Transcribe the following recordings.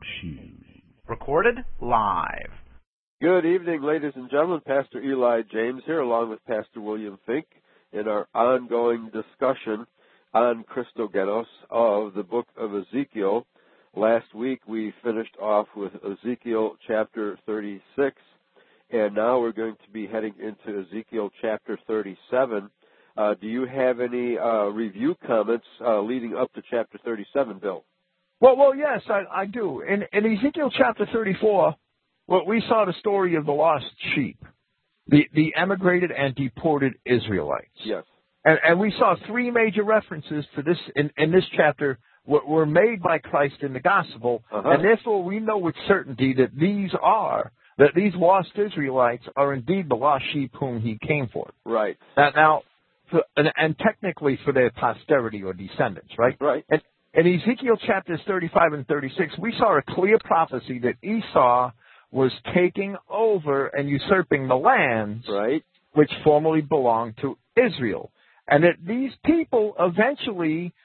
Shoes. Recorded live. Good evening, ladies and gentlemen. Pastor Eli James here, along with Pastor William Fink, in our ongoing discussion on Christogenos of the book of Ezekiel. Last week we finished off with Ezekiel chapter 36, and now we're going to be heading into Ezekiel chapter 37. Do you have any review comments leading up to chapter 37, Bill? Well, yes, I do. In Ezekiel chapter 34, we saw the story of the lost sheep, the emigrated and deported Israelites. Yes. And we saw three major references to this in this chapter were made by Christ in the gospel, and therefore we know with certainty that these lost Israelites are indeed the lost sheep whom he came for. Right. Now, and technically for their posterity or descendants, right? Right. And in Ezekiel chapters 35 and 36, we saw a clear prophecy that Esau was taking over and usurping the lands which formerly belonged to Israel. And that these people eventually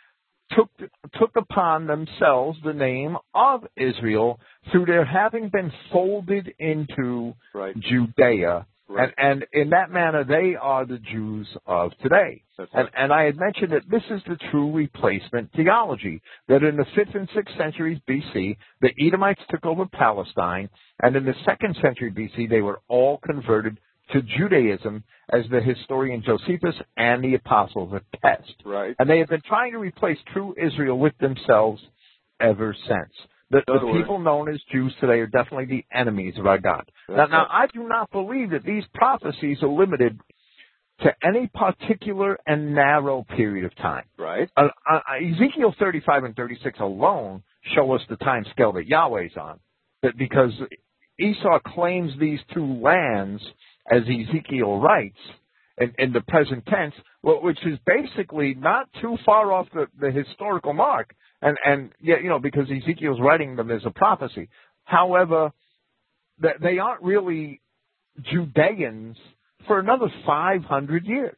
took upon themselves the name of Israel through their having been folded into Judea. Right. And in that manner, they are the Jews of today. And I had mentioned that this is the true replacement theology, that in the 5th and 6th centuries B.C., the Edomites took over Palestine, and in the 2nd century B.C., they were all converted to Judaism, as the historian Josephus and the apostles attest. Right. And they have been trying to replace true Israel with themselves ever since. The people known as Jews today are definitely the enemies of our God. Now, I do not believe that these prophecies are limited to any particular and narrow period of time. Right. Ezekiel 35 and 36 alone show us the time scale that Yahweh's on. Because Esau claims these two lands, as Ezekiel writes, in the present tense, which is basically not too far off the historical mark. And yeah, because Ezekiel's writing them as a prophecy. However, they aren't really Judeans for another 500 years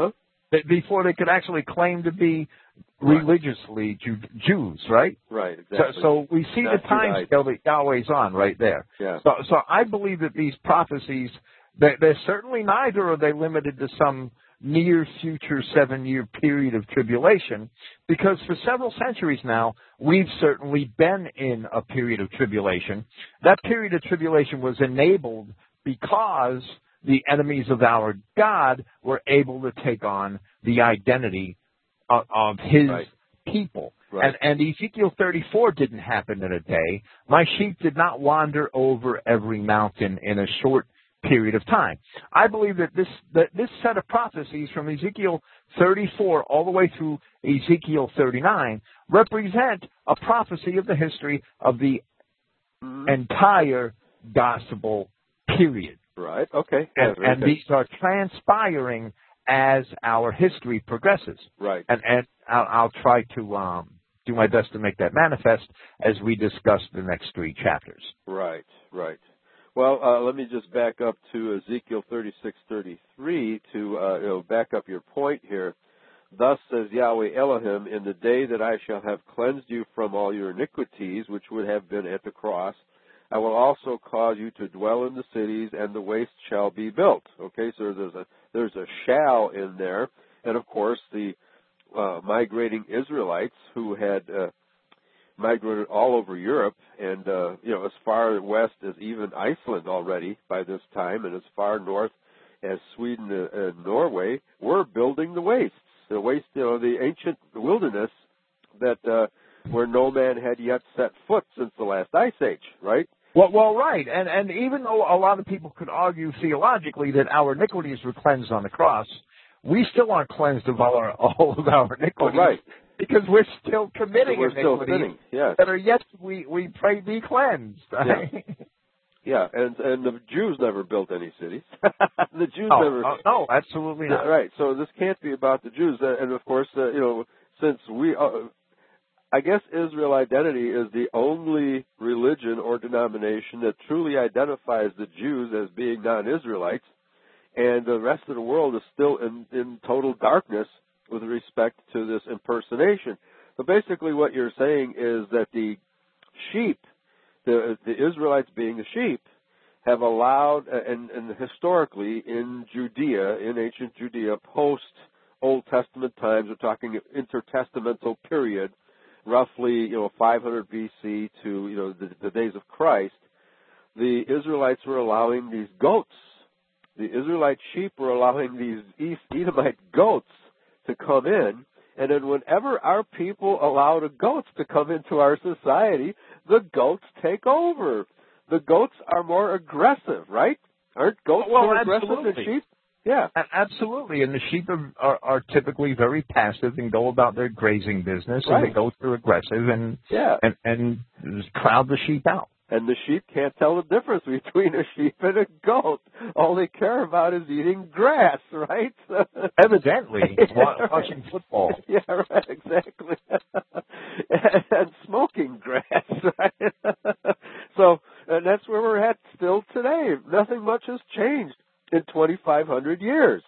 before they could actually claim to be religiously Jews, right? Right. Exactly. So we see the time scale that Yahweh's on right there. Yeah. So I believe that these prophecies, they're certainly neither are they limited to some near future 7-year period of tribulation, because for several centuries now, we've certainly been in a period of tribulation. That period of tribulation was enabled because the enemies of our God were able to take on the identity of his people. Right. And Ezekiel 34 didn't happen in a day. My sheep did not wander over every mountain in a short period of time. I believe that this set of prophecies from Ezekiel 34 all the way through Ezekiel 39 represent a prophecy of the history of the entire gospel period. Right. Okay. And these are transpiring as our history progresses. Right. And I'll try to do my best to make that manifest as we discuss the next three chapters. Right. Right. Well, let me just back up to Ezekiel 36:33 to back up your point here. Thus says Yahweh Elohim, in the day that I shall have cleansed you from all your iniquities, which would have been at the cross, I will also cause you to dwell in the cities, and the waste shall be built. Okay, so there's a shall in there, and of course the migrating Israelites who had migrated all over Europe, and as far west as even Iceland already by this time, and as far north as Sweden and Norway, were building the wastes, the ancient wilderness that where no man had yet set foot since the last ice age, right? Well, right, and even though a lot of people could argue theologically that our iniquities were cleansed on the cross, we still aren't cleansed of all of our iniquities. Oh, right. Because we're still committing iniquities that are yet we pray be cleansed. Right? Yeah, and the Jews never built any cities. The Jews never. No, absolutely not. Right. So this can't be about the Jews, and of course, since we, I guess Israel identity is the only religion or denomination that truly identifies the Jews as being non-Israelites, and the rest of the world is still in total darkness with respect to this impersonation. So basically what you're saying is that the sheep the Israelites, being the sheep, have allowed, and historically in Judea, in ancient Judea, post Old Testament times, we're talking intertestamental period, roughly 500 BC to the days of Christ. The Israelites were allowing these goats. The Israelite sheep were allowing these Edomite goats to come in. And then whenever our people allow the goats to come into our society, the goats take over. The goats are more aggressive, right? Aren't goats more aggressive than sheep? Yeah. Absolutely. And the sheep are typically very passive and go about their grazing business, right. And the goats are aggressive and crowd the sheep out. And the sheep can't tell the difference between a sheep and a goat. All they care about is eating grass, right? Evidently, watching football. Yeah, right, exactly. and smoking grass, right? So and that's where we're at still today. Nothing much has changed in 2,500 years.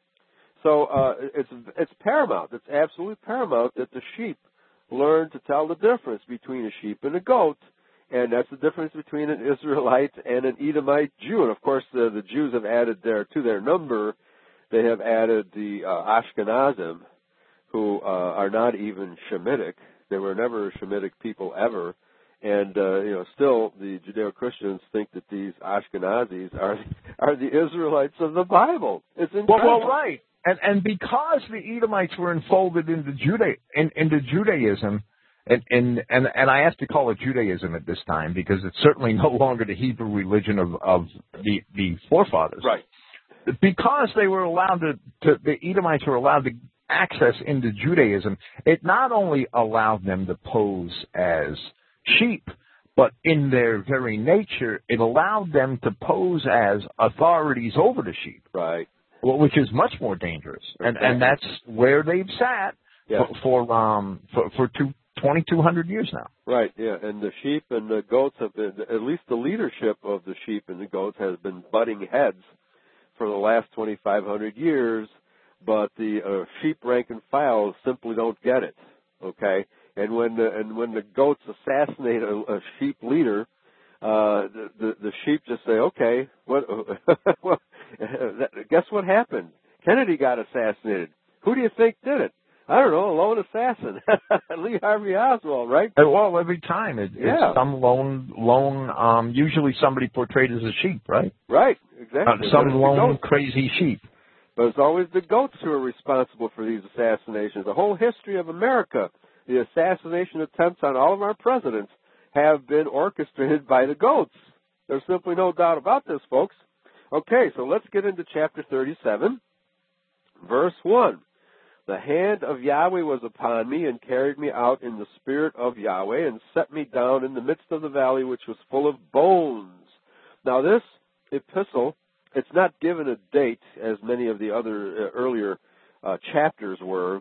So it's paramount. It's absolutely paramount that the sheep learn to tell the difference between a sheep and a goat. And that's the difference between an Israelite and an Edomite Jew. And, of course, the Jews have added to their number, they have added the Ashkenazim, who are not even Shemitic. They were never Shemitic people ever. And, still the Judeo-Christians think that these Ashkenazis are the Israelites of the Bible. It's incredible. Well, right. And because the Edomites were enfolded into Judaism, and I have to call it Judaism at this time because it's certainly no longer the Hebrew religion of the forefathers. Right. Because they were allowed the Edomites were allowed to access into Judaism, it not only allowed them to pose as sheep, but in their very nature, it allowed them to pose as authorities over the sheep. Right. Well, which is much more dangerous. And that's where they've sat for 2,200 years now. Right, yeah, and the sheep and the goats have been, at least the leadership of the sheep and the goats has been butting heads for the last 2,500 years, but the sheep rank and file simply don't get it, okay? And when the goats assassinate a sheep leader, the sheep just say, okay, guess what happened? Kennedy got assassinated. Who do you think did it? I don't know, a lone assassin. Lee Harvey Oswald, right? Well, every time it's some lone, usually somebody portrayed as a sheep, right? Right, exactly. Some lone crazy sheep. But it's always the goats who are responsible for these assassinations. The whole history of America, the assassination attempts on all of our presidents have been orchestrated by the goats. There's simply no doubt about this, folks. Okay, so let's get into chapter 37, verse 1. The hand of Yahweh was upon me and carried me out in the spirit of Yahweh and set me down in the midst of the valley which was full of bones. Now this epistle, it's not given a date as many of the other earlier chapters were,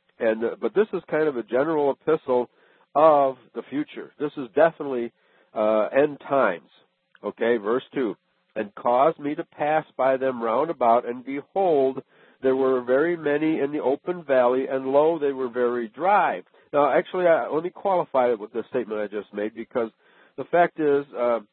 but this is kind of a general epistle of the future. This is definitely end times. Okay, verse 2. And caused me to pass by them round about, and behold, there were very many in the open valley, and lo, they were very dry. Now, actually, let me qualify it with the statement I just made, because the fact is,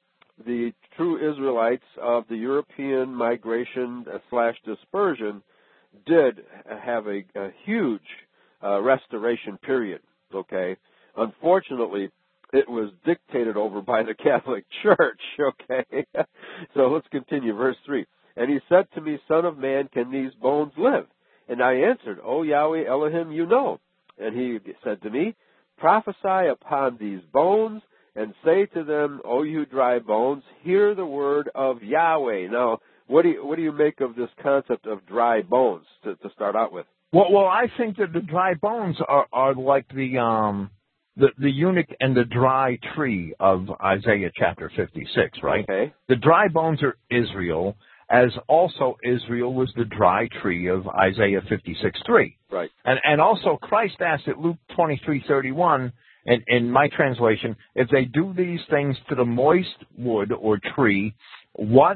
the true Israelites of the European migration / dispersion did have a huge restoration period, okay? Unfortunately, it was dictated over by the Catholic Church, okay? So let's continue, verse 3. And he said to me, Son of man, can these bones live? And I answered, O Yahweh Elohim, you know. And he said to me, Prophesy upon these bones, and say to them, O you dry bones, hear the word of Yahweh. Now, what do you make of this concept of dry bones to start out with? Well, I think that the dry bones are like the eunuch and the dry tree of Isaiah chapter 56, right? Okay. The dry bones are Israel, as also Israel was the dry tree of Isaiah 56:3. Right. And also Christ asked at Luke 23:31, in my translation, if they do these things to the moist wood or tree, what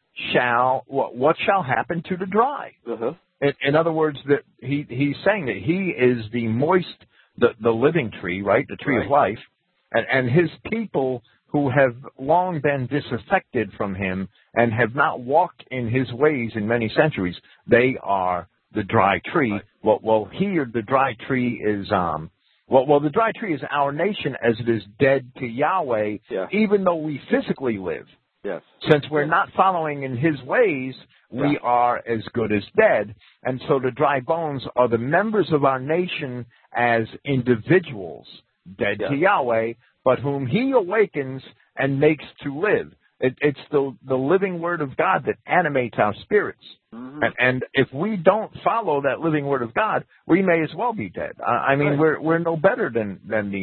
shall happen to the dry? Uh-huh. In other words, that he's saying that he is the moist, the living tree, right? The tree of life. And his people who have long been disaffected from him and have not walked in his ways in many centuries. They are the dry tree. Right. Well, here the dry tree is the dry tree is our nation as it is dead to Yahweh, even though we physically live. Yes. Since we're not following in his ways, we are as good as dead. And so the dry bones are the members of our nation as individuals, dead to Yahweh, but whom he awakens and makes to live. It's the living word of God that animates our spirits. Mm-hmm. And if we don't follow that living word of God, we may as well be dead. I mean, we're no better than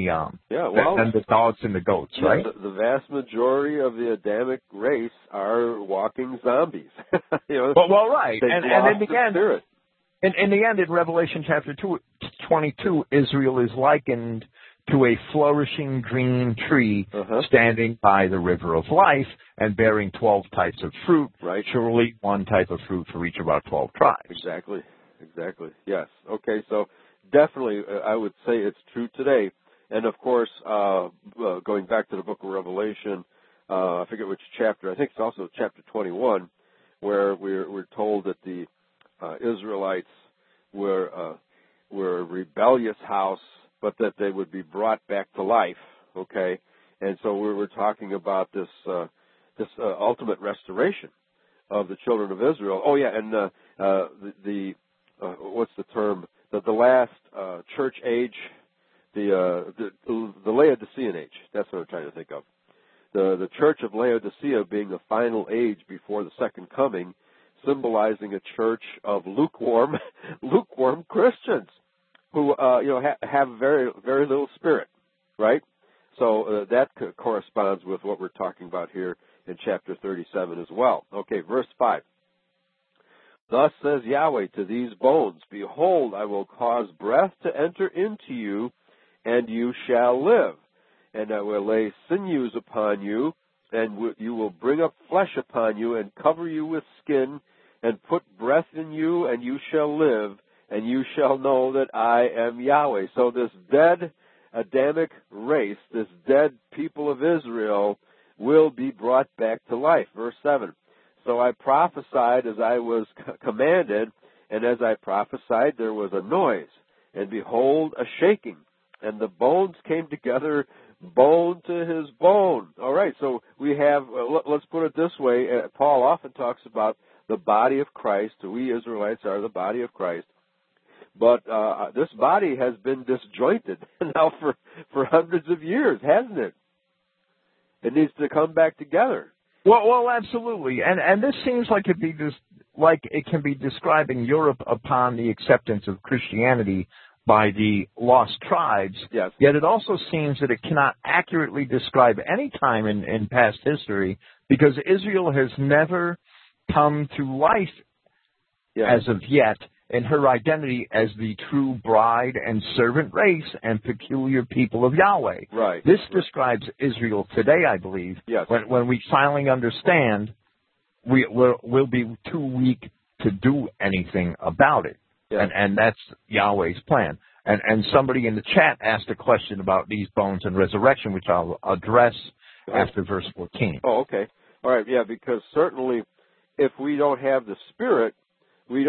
the dogs and the goats, right? The vast majority of the Adamic race are walking zombies. Right. And in the end, spirit. In the end, in Revelation chapter 22, Israel is likened to a flourishing green tree standing by the river of life and bearing 12 types of fruit, surely one type of fruit for each of our 12 tribes. Exactly. Yes. Okay, so definitely I would say it's true today. And, of course, going back to the book of Revelation, I forget which chapter, I think it's also chapter 21, where we're told that the Israelites were a rebellious house, but that they would be brought back to life, okay? And so we were talking about this ultimate restoration of the children of Israel. Oh, yeah, and the what's the term? The last church age, the Laodicean age. That's what I'm trying to think of. The church of Laodicea being the final age before the second coming, symbolizing a church of lukewarm Christians who have very very little spirit, right? So that corresponds with what we're talking about here in chapter 37 as well. Okay, verse 5. Thus says Yahweh to these bones, behold, I will cause breath to enter into you, and you shall live. And I will lay sinews upon you, and you will bring up flesh upon you, and cover you with skin, and put breath in you, and you shall live, and you shall know that I am Yahweh. So this dead Adamic race, this dead people of Israel, will be brought back to life. Verse 7. So I prophesied as I was commanded, and as I prophesied there was a noise, and behold, a shaking, and the bones came together, bone to his bone. All right, so we have, let's put it this way, Paul often talks about the body of Christ. We Israelites are the body of Christ. But this body has been disjointed now for hundreds of years, hasn't it? It needs to come back together. Well, absolutely, and this seems like it can be describing Europe upon the acceptance of Christianity by the lost tribes. Yes. Yet it also seems that it cannot accurately describe any time in past history, because Israel has never come to life as of yet in her identity as the true bride and servant race and peculiar people of Yahweh. Right. This describes Israel today, I believe. Yes. When we finally understand, we'll be too weak to do anything about it. Yes. And that's Yahweh's plan. And somebody in the chat asked a question about these bones and resurrection, which I'll address after verse 14. Oh, okay. All right, yeah, because certainly if we don't have the Spirit, we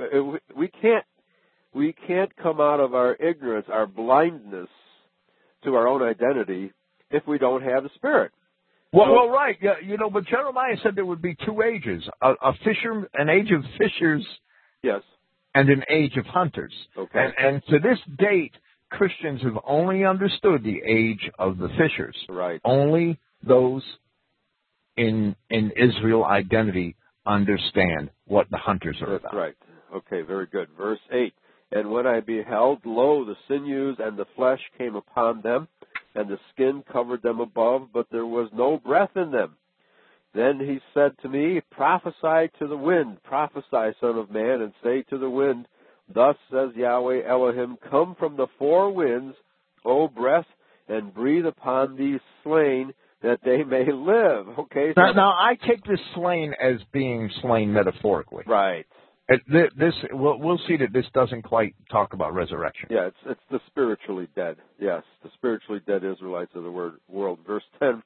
can't come out of our ignorance, our blindness to our own identity if we don't have the Spirit. Well, right. Yeah, but Jeremiah said there would be two ages: an age of fishers, yes, and an age of hunters. Okay. And to this date, Christians have only understood the age of the fishers. Right. Only those in Israel identity understand what the hunters are about. Right. Okay, very good. Verse 8. And when I beheld, lo, the sinews and the flesh came upon them, and the skin covered them above, but there was no breath in them. Then he said to me, prophesy to the wind, prophesy, son of man, and say to the wind, thus says Yahweh Elohim, come from the four winds, O breath, and breathe upon these slain, that they may live. Okay. So now I take this slain as being slain metaphorically. Right. We'll see that this doesn't quite talk about resurrection. Yeah, it's the spiritually dead. Yes, the spiritually dead Israelites of the world. Verse 10.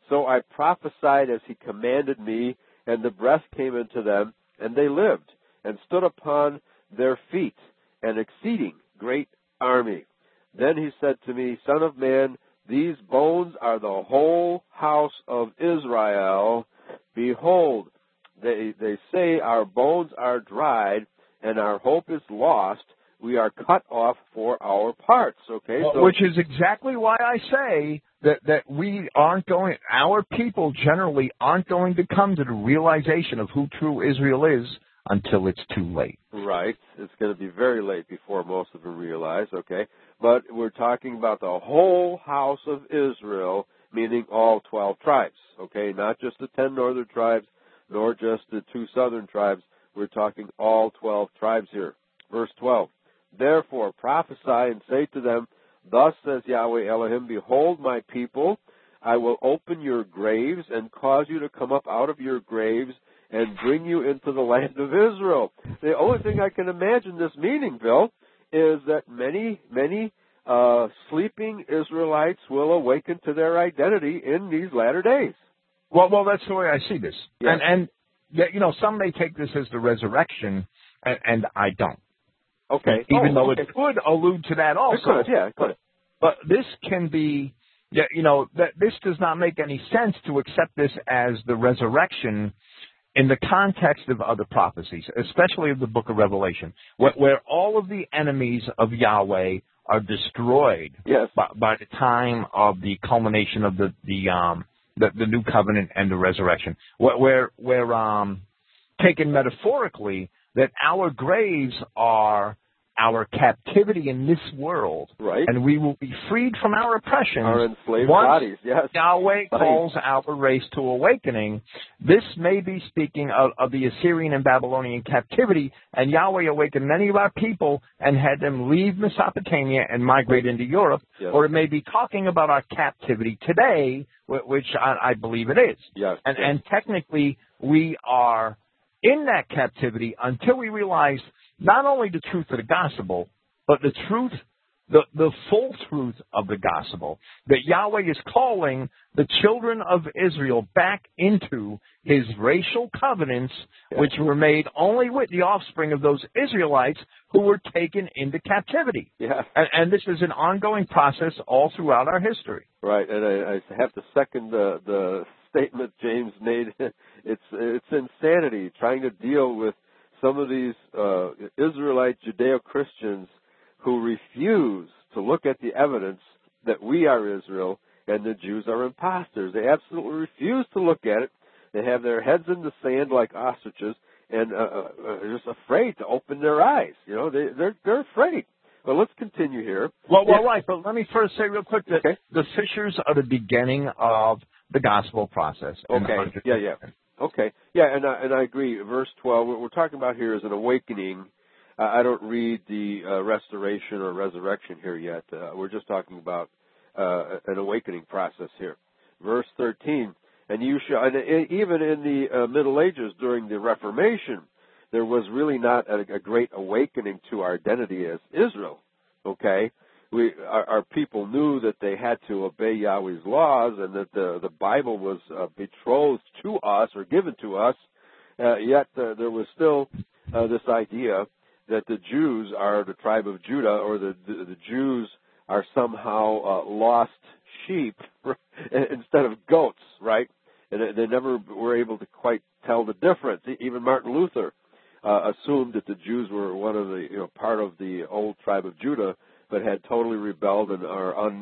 So I prophesied as he commanded me, and the breath came into them, and they lived, and stood upon their feet, an exceeding great army. Then he said to me, Son of man, these bones are the whole house of Israel. Behold, they say our bones are dried, and our hope is lost. We are cut off for our parts. Okay, so, which is exactly why I say that we aren't going. Our people generally aren't going to come to the realization of who true Israel is until it's too late. Right. It's going to be very late before most of them realize. Okay, but we're talking about the whole house of Israel, meaning all 12 tribes. Okay, not just the 10 northern tribes, nor just the 2 southern tribes. We're talking all 12 tribes here. Verse 12. Therefore prophesy and say to them, Thus says Yahweh Elohim, Behold my people, I will open your graves and cause you to come up out of your graves and bring you into the land of Israel. The only thing I can imagine this meaning, Bill, is that many sleeping Israelites will awaken to their identity in these latter days. Well, that's the way I see this. Yes. And some may take this as the resurrection, and I don't. Okay. Even though it could allude to that also. It could, yeah, it could. But this can be, that this does not make any sense to accept this as the resurrection in the context of other prophecies, especially of the book of Revelation, where all of the enemies of Yahweh are destroyed by the time of the culmination of the new covenant and the resurrection. Where taken metaphorically, that our graves are our captivity in this world, right? And we will be freed from our oppression. Our enslaved once bodies, yes. Yahweh calls our race to awakening. This may be speaking of the Assyrian and Babylonian captivity, and Yahweh awakened many of our people and had them leave Mesopotamia and migrate into Europe, yes. Or it may be talking about our captivity today, which I believe it is. Yes. And technically, we are in that captivity until we realize not only the truth of the gospel, but the truth, the full truth of the gospel, that Yahweh is calling the children of Israel back into his racial covenants, which were made only with the offspring of those Israelites who were taken into captivity. Yeah. And this is an ongoing process all throughout our history. Right, and I have to second the statement James made. It's insanity trying to deal with some of these Israelite Judeo-Christians who refuse to look at the evidence that we are Israel and the Jews are imposters. They absolutely refuse to look at it. They have their heads in the sand like ostriches and are just afraid to open their eyes. They're afraid. But let's continue here. Well, right. But let me first say real quick that the fishers are the beginning of the gospel process. Okay. Yeah. Okay. Yeah, and I agree. Verse 12, what we're talking about here is an awakening. I don't read the restoration or resurrection here yet. We're just talking about an awakening process here. Verse 13, and you shall, and even in the Middle Ages during the Reformation, there was really not a great awakening to our identity as Israel. Okay? Our people knew that they had to obey Yahweh's laws and that the Bible was betrothed to us or given to us, yet there was still this idea that the Jews are the tribe of Judah, or the Jews are somehow lost sheep instead of goats, right? And they never were able to quite tell the difference. Even Martin Luther assumed that the Jews were one of the part of the old tribe of Judah, but had totally rebelled and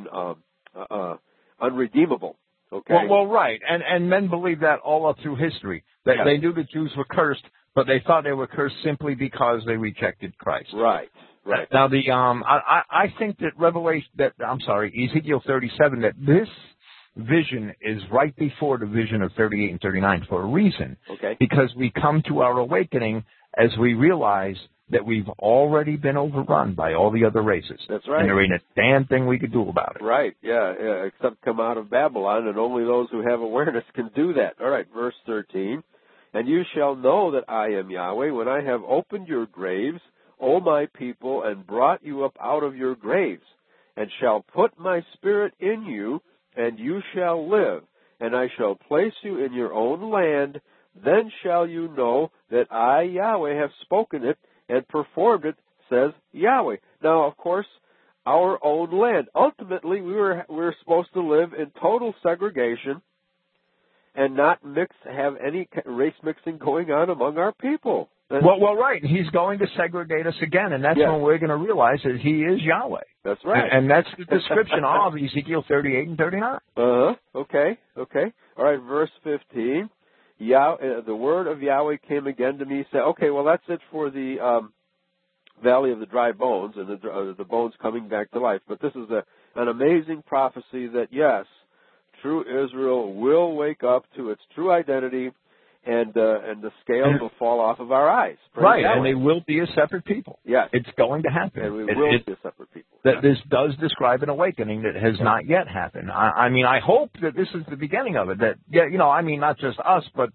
are unredeemable. Okay. Well, right, and men believe that all up through history. They knew the Jews were cursed, but they thought they were cursed simply because they rejected Christ. Right. Now I think that Ezekiel 37, that this vision is right before the vision of 38 and 39 for a reason. Okay. Because we come to our awakening as we realize that we've already been overrun by all the other races. That's right. And there ain't a damn thing we could do about it. Right, yeah, except come out of Babylon, and only those who have awareness can do that. All right, verse 13. And you shall know that I am Yahweh when I have opened your graves, O my people, and brought you up out of your graves, and shall put my spirit in you, and you shall live, and I shall place you in your own land. Then shall you know that I, Yahweh, have spoken it and performed it, says Yahweh. Now, of course, our own land. Ultimately, we were supposed to live in total segregation and not have any race mixing going on among our people. Well, right. He's going to segregate us again, and that's when we're going to realize that he is Yahweh. That's right. And that's the description of Ezekiel 38 and 39. Okay. All right, verse 15. The word of Yahweh came again to me, said, okay, well, that's it for the valley of the dry bones and the bones coming back to life. But this is an amazing prophecy that, yes, true Israel will wake up to its true identity, and the scales will fall off of our eyes. Right, and they will be a separate people. Yes. It's going to happen. And we will be a separate people. This does describe an awakening that has not yet happened. I mean, I hope that this is the beginning of it. That, not just us, but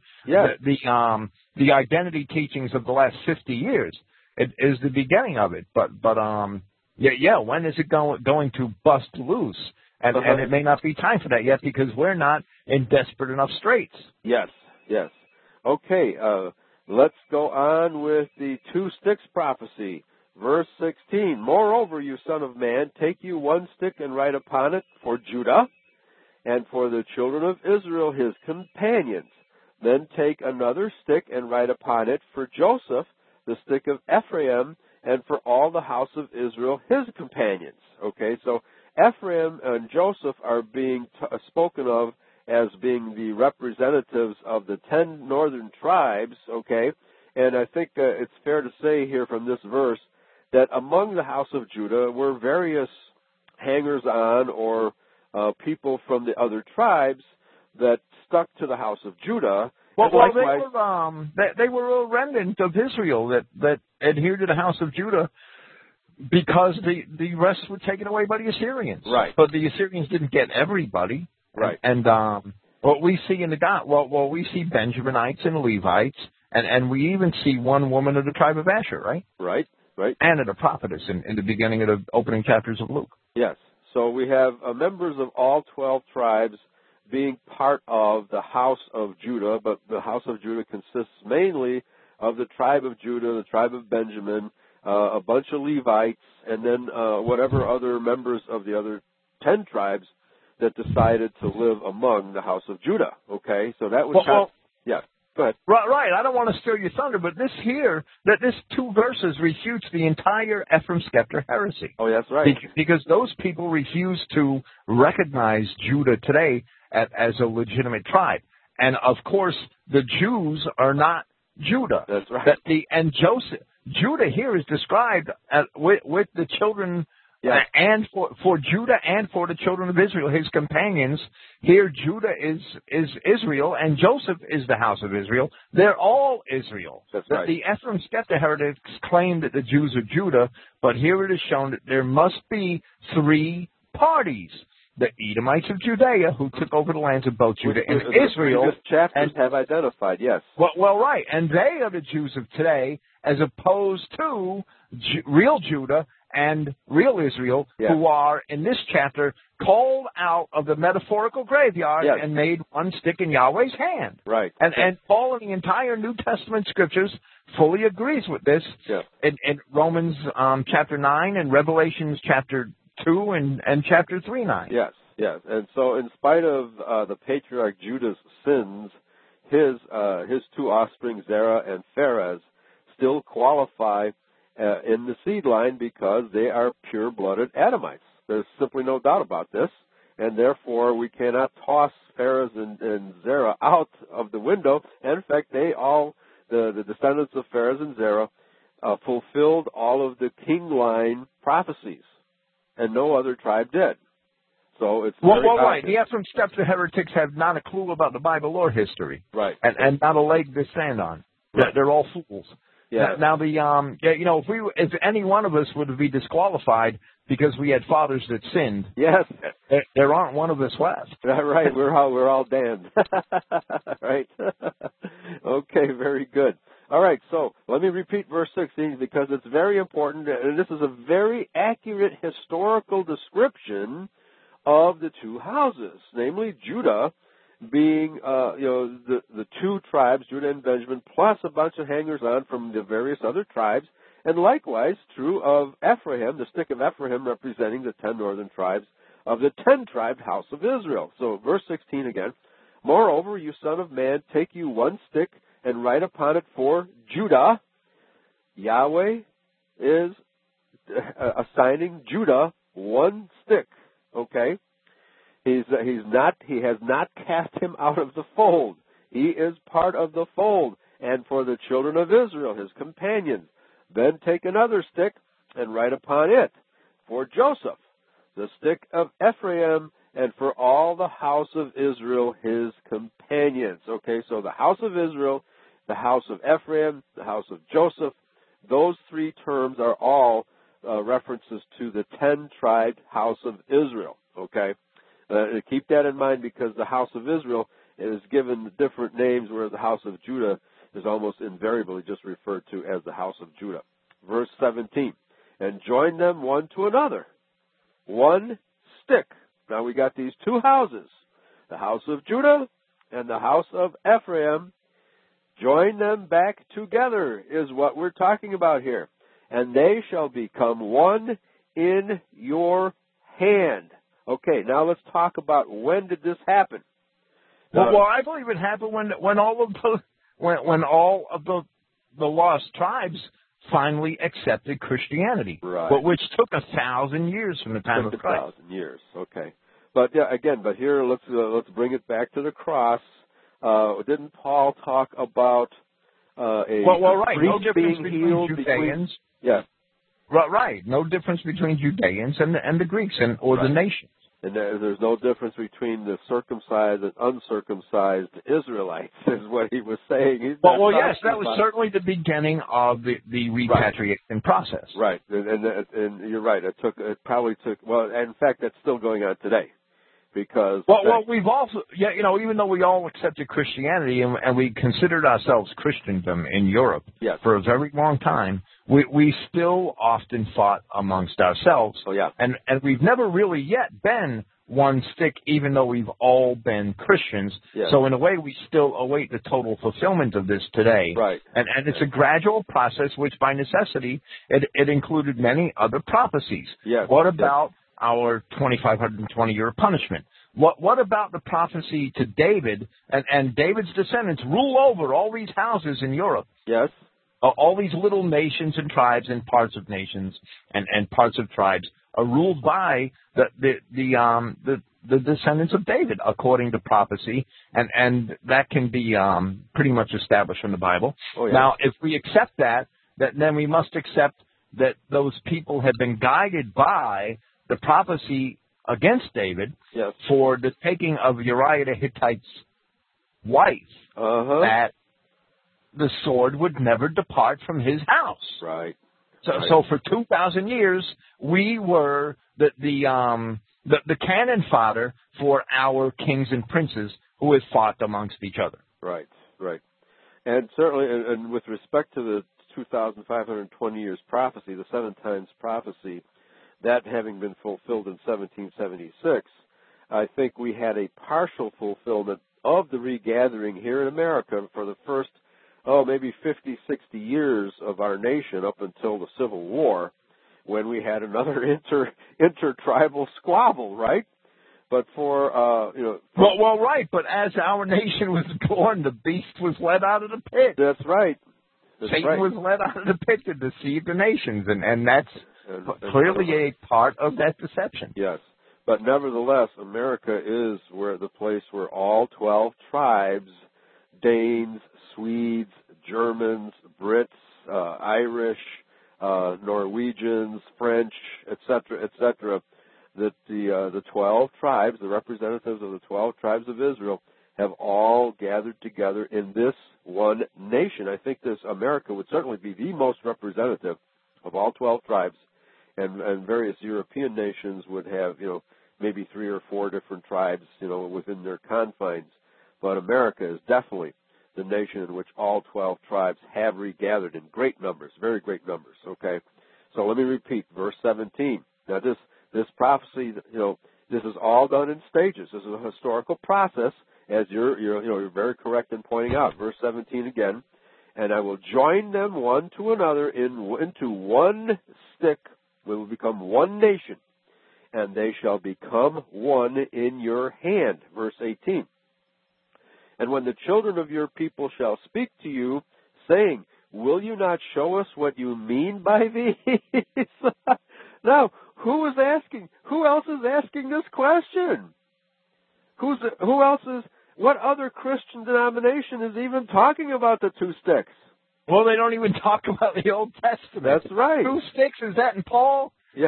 the identity teachings of the last 50 years. It is the beginning of it. But when is it going to bust loose? And it may not be time for that yet because we're not in desperate enough straits. Yes. Okay, let's go on with the 2 sticks prophecy. Verse 16, moreover, you son of man, take you 1 stick and write upon it for Judah and for the children of Israel, his companions. Then take another stick and write upon it for Joseph, the stick of Ephraim, and for all the house of Israel, his companions. Okay, so Ephraim and Joseph are being spoken of as being the representatives of the 10 northern tribes, okay? And I think it's fair to say here from this verse that among the house of Judah were various hangers-on or people from the other tribes that stuck to the house of Judah. Well, they were a remnant of Israel that adhered to the house of Judah because the rest were taken away by the Assyrians. Right. But the Assyrians didn't get everybody. Right. And what we see in we see Benjaminites and Levites, and we even see one woman of the tribe of Asher, right? Right. Anna the prophetess in the beginning of the opening chapters of Luke. Yes. So we have members of all 12 tribes being part of the house of Judah, but the house of Judah consists mainly of the tribe of Judah, the tribe of Benjamin, a bunch of Levites, and then whatever other members of the other 10 tribes that decided to live among the house of Judah. Okay, so that was go ahead. Right. I don't want to steal your thunder, but this 2 verses refutes the entire Ephraim Scepter heresy. Oh, that's right. Because those people refuse to recognize Judah today as a legitimate tribe. And, of course, the Jews are not Judah. That's right. Judah here is described with the children, and for Judah and for the children of Israel, his companions. Here, Judah is Israel, and Joseph is the house of Israel. They're all Israel. That's right. The Ephraim Scepter heretics claim that the Jews are Judah, but here it is shown that there must be 3 parties. The Edomites of Judea, who took over the lands of both Judah and Israel. The chapters have identified, yes. Well, right. And they are the Jews of today, as opposed to real Judah and real Israel, who are, in this chapter, called out of the metaphorical graveyard and made 1 stick in Yahweh's hand. Right. And Paul in the entire New Testament scriptures fully agrees with this in Romans chapter 9 and Revelations chapter 2 and chapter 3:9. Yes. And so in spite of the patriarch Judah's sins, his 2 offspring, Zerah and Pharez, still qualify in the seed line because they are pure-blooded Adamites. There's simply no doubt about this, and therefore we cannot toss Pharez and Zerah out of the window. And in fact, the descendants of Pharez and Zerah fulfilled all of the king line prophecies. And no other tribe did. So it's right. The Ephraim Scepter heretics have not a clue about the Bible or history. Right. And not a leg to stand on. Right. They're all fools. Yeah. Now if any one of us would be disqualified because we had fathers that sinned. Yes. There aren't one of us left. Right. We're all damned. Right. Okay. Very good. All right, so let me repeat verse 16 because it's very important, and this is a very accurate historical description of the 2 houses, namely Judah being, the two tribes, Judah and Benjamin, plus a bunch of hangers-on from the various other tribes, and likewise true of Ephraim, the stick of Ephraim representing the 10 northern tribes of the 10-tribed house of Israel. So verse 16 again, moreover, you son of man, take you one stick and write upon it for Judah. Yahweh is assigning Judah one stick, okay? He has not cast him out of the fold. He is part of the fold. And for the children of Israel, his companions, then take another stick and write upon it for Joseph, the stick of Ephraim, and for all the house of Israel, his companions. Okay, so the house of Israel, the house of Ephraim, the house of Joseph, those three terms are all references to the 10-tribed house of Israel. Okay, keep that in mind because the house of Israel is given different names, whereas the house of Judah is almost invariably just referred to as the house of Judah. Verse 17, and join them one to another, one stick. Now we got these two houses, the house of Judah and the house of Ephraim. Join them back together is what we're talking about here. And they shall become one in your hand. Okay, now let's talk about when did this happen. Well, I believe it happened when all of the lost tribes finally accepted Christianity, right? But which took 1,000 years from the time of Christ. 1,000 years, okay. But but here let's bring it back to the cross. Didn't Paul talk about right? No difference being between healed Judeans. Yes. Right. No difference between Judeans and the Greeks or the nations. And there's no difference between the circumcised and uncircumcised Israelites, is what he was saying. Well, yes, that was certainly the beginning of the repatriation process. Right, and you're right. It probably took. Well, and in fact, that's still going on today, because. Well, we've also, even though we all accepted Christianity and we considered ourselves Christendom in Europe for a very long time, we still often fought amongst ourselves. Oh, yeah. And we've never really yet been one stick, even though we've all been Christians. Yes. So in a way, we still await the total fulfillment of this today. Right. And it's a gradual process, which by necessity, it included many other prophecies. Yes. What about our 2,520-year punishment? What about the prophecy to David and David's descendants rule over all these houses in Europe? Yes. All these little nations and tribes and parts of nations and parts of tribes are ruled by the descendants of David, according to prophecy, and that can be pretty much established from the Bible. Oh, yeah. Now, if we accept that, then we must accept that those people have been guided by the prophecy against David for the taking of Uriah the Hittite's wife, that the sword would never depart from his house. Right. So for 2,000 years, we were the cannon fodder for our kings and princes who had fought amongst each other. Right. And certainly, and with respect to the 2,520 years prophecy, the 7 times prophecy, that having been fulfilled in 1776, I think we had a partial fulfillment of the regathering here in America for the first, maybe 50, 60 years of our nation up until the Civil War, when we had another intertribal squabble, right? But right. But as our nation was born, the beast was let out of the pit. That's right. Satan was let out of the pit to deceive the nations, and that's clearly a part of that deception. Yes. But nevertheless, America is the place where all 12 tribes, Danes, Swedes, Germans, Brits, Irish, Norwegians, French, etc., that the 12 tribes, the representatives of the 12 tribes of Israel, have all gathered together in this one nation. I think this America would certainly be the most representative of all 12 tribes, and various European nations would have, maybe 3 or 4 different tribes, within their confines. But America is definitely the nation in which all 12 tribes have regathered in great numbers, very great numbers, okay? So let me repeat, verse 17. Now this prophecy, this is all done in stages. This is a historical process, as you're very correct in pointing out. Verse 17 again, and I will join them one to another into one stick. We will become one nation, and they shall become one in your hand. Verse 18. And when the children of your people shall speak to you, saying, will you not show us what you mean by these? Now, who else is asking this question? What other Christian denomination is even talking about the two sticks? Well, they don't even talk about the Old Testament. That's right. 2 sticks, is that in Paul? Yeah.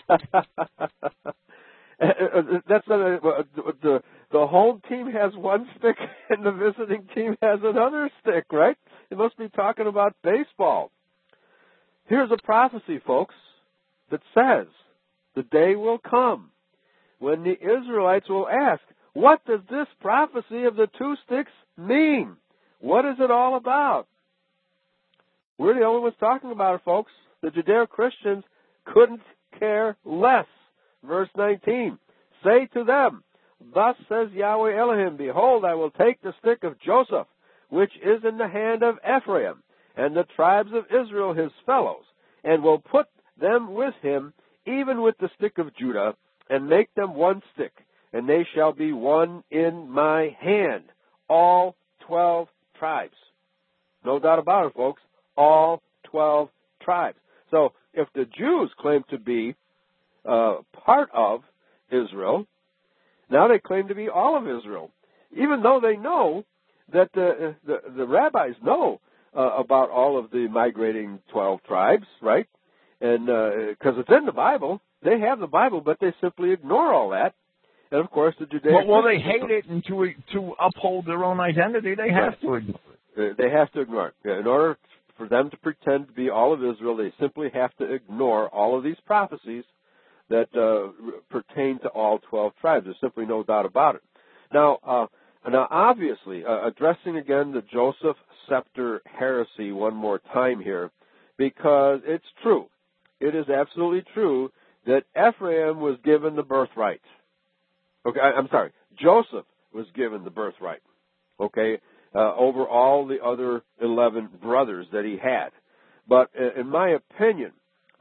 That's the home team has one stick and the visiting team has another stick, right? It must be talking about baseball. Here's a prophecy, folks, that says the day will come when the Israelites will ask, what does this prophecy of the 2 sticks mean? What is it all about? We're the only ones talking about it, folks. The Judeo-Christians couldn't care less. Verse 19, say to them, thus says Yahweh Elohim, behold, I will take the stick of Joseph, which is in the hand of Ephraim, and the tribes of Israel his fellows, and will put them with him, even with the stick of Judah, and make them one stick, and they shall be one in my hand, all 12 tribes. No doubt about it, folks, all 12 tribes. So if the Jews claim to be part of Israel, now they claim to be all of Israel, even though they know that the rabbis know about all of the migrating 12 tribes, right? And because it's in the Bible, they have the Bible, but they simply ignore all that. And of course, the Judeo. Well, they hate it, and to uphold their own identity, they have to ignore it. They have to ignore it. In order for them to pretend to be all of Israel, they simply have to ignore all of these prophecies that pertain to all 12 tribes. There's simply no doubt about it. Now, obviously, addressing again the Joseph scepter heresy one more time here, because it's true. It is absolutely true that Ephraim was given the birthright. Okay, I'm sorry. Joseph was given the birthright. Okay, over all the other 11 brothers that he had. But in my opinion,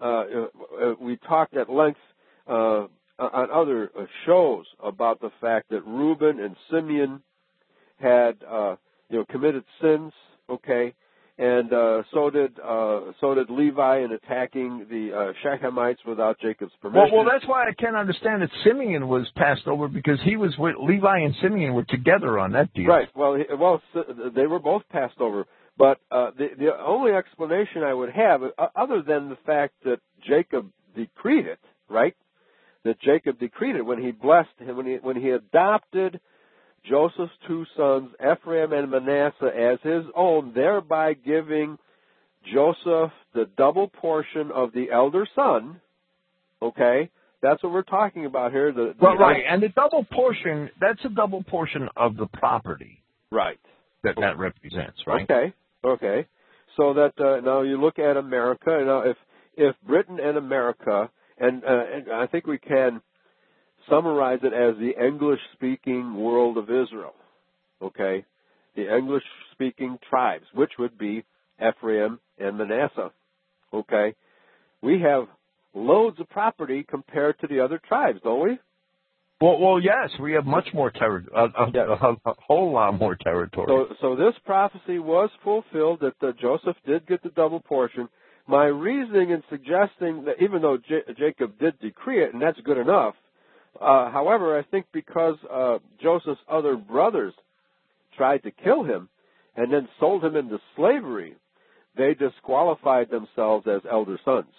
we talked at length on other shows about the fact that Reuben and Simeon had committed sins. Okay, and so did Levi in attacking the Shechemites without Jacob's permission. Well, that's why I can't understand that Simeon was passed over, because he was with Levi and Simeon were together on that deal. Right. Well, they were both passed over. But the only explanation I would have, other than the fact that Jacob decreed it, right? That Jacob decreed it when he blessed him, when he adopted Joseph's 2 sons, Ephraim and Manasseh, as his own, thereby giving Joseph the double portion of the elder son. Okay, that's what we're talking about here. Right, and the double portion, that's a double portion of the property. Right. That represents, right? Okay. So that now you look at America. Now, if Britain and America, and I think we can summarize it as the English-speaking world of Israel. Okay, the English-speaking tribes, which would be Ephraim and Manasseh. Okay, we have loads of property compared to the other tribes, don't we? Well, yes, we have much more a whole lot more territory. So this prophecy was fulfilled, that Joseph did get the double portion. My reasoning in suggesting that, even though Jacob did decree it, and that's good enough, however, I think because Joseph's other brothers tried to kill him and then sold him into slavery, they disqualified themselves as elder sons.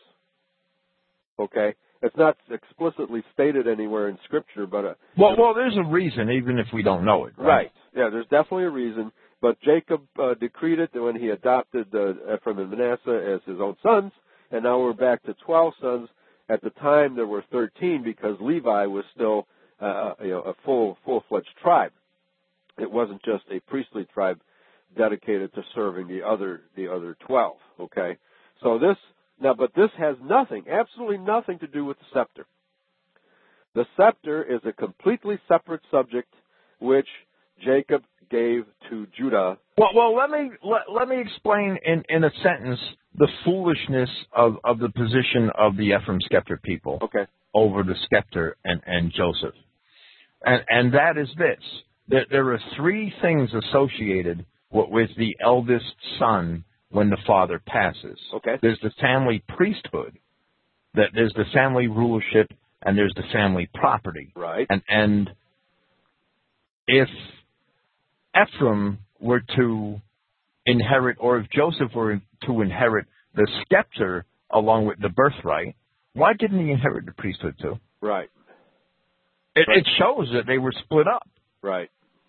Okay? It's not explicitly stated anywhere in Scripture, but... Well, there's a reason, even if we don't know it, right? Right. Yeah, there's definitely a reason. But Jacob decreed it when he adopted Ephraim and Manasseh as his own sons, and now we're back to 12 sons. At the time, there were 13 because Levi was still a full-fledged tribe. It wasn't just a priestly tribe dedicated to serving the other 12. Okay, so but this has absolutely nothing to do with the scepter. The scepter is a completely separate subject, which Jacob gave to Judah. Well, let me explain in a sentence the foolishness of the position of the Ephraim Scepter people over the Scepter and Joseph. And that is this. There are three things associated with the eldest son when the father passes. There's the family priesthood, there's the family rulership, and there's the family property. Right. And if Ephraim were to inherit, or if Joseph were to inherit the scepter along with the birthright, why didn't he inherit the priesthood too? Right. It shows that they were split up. Right.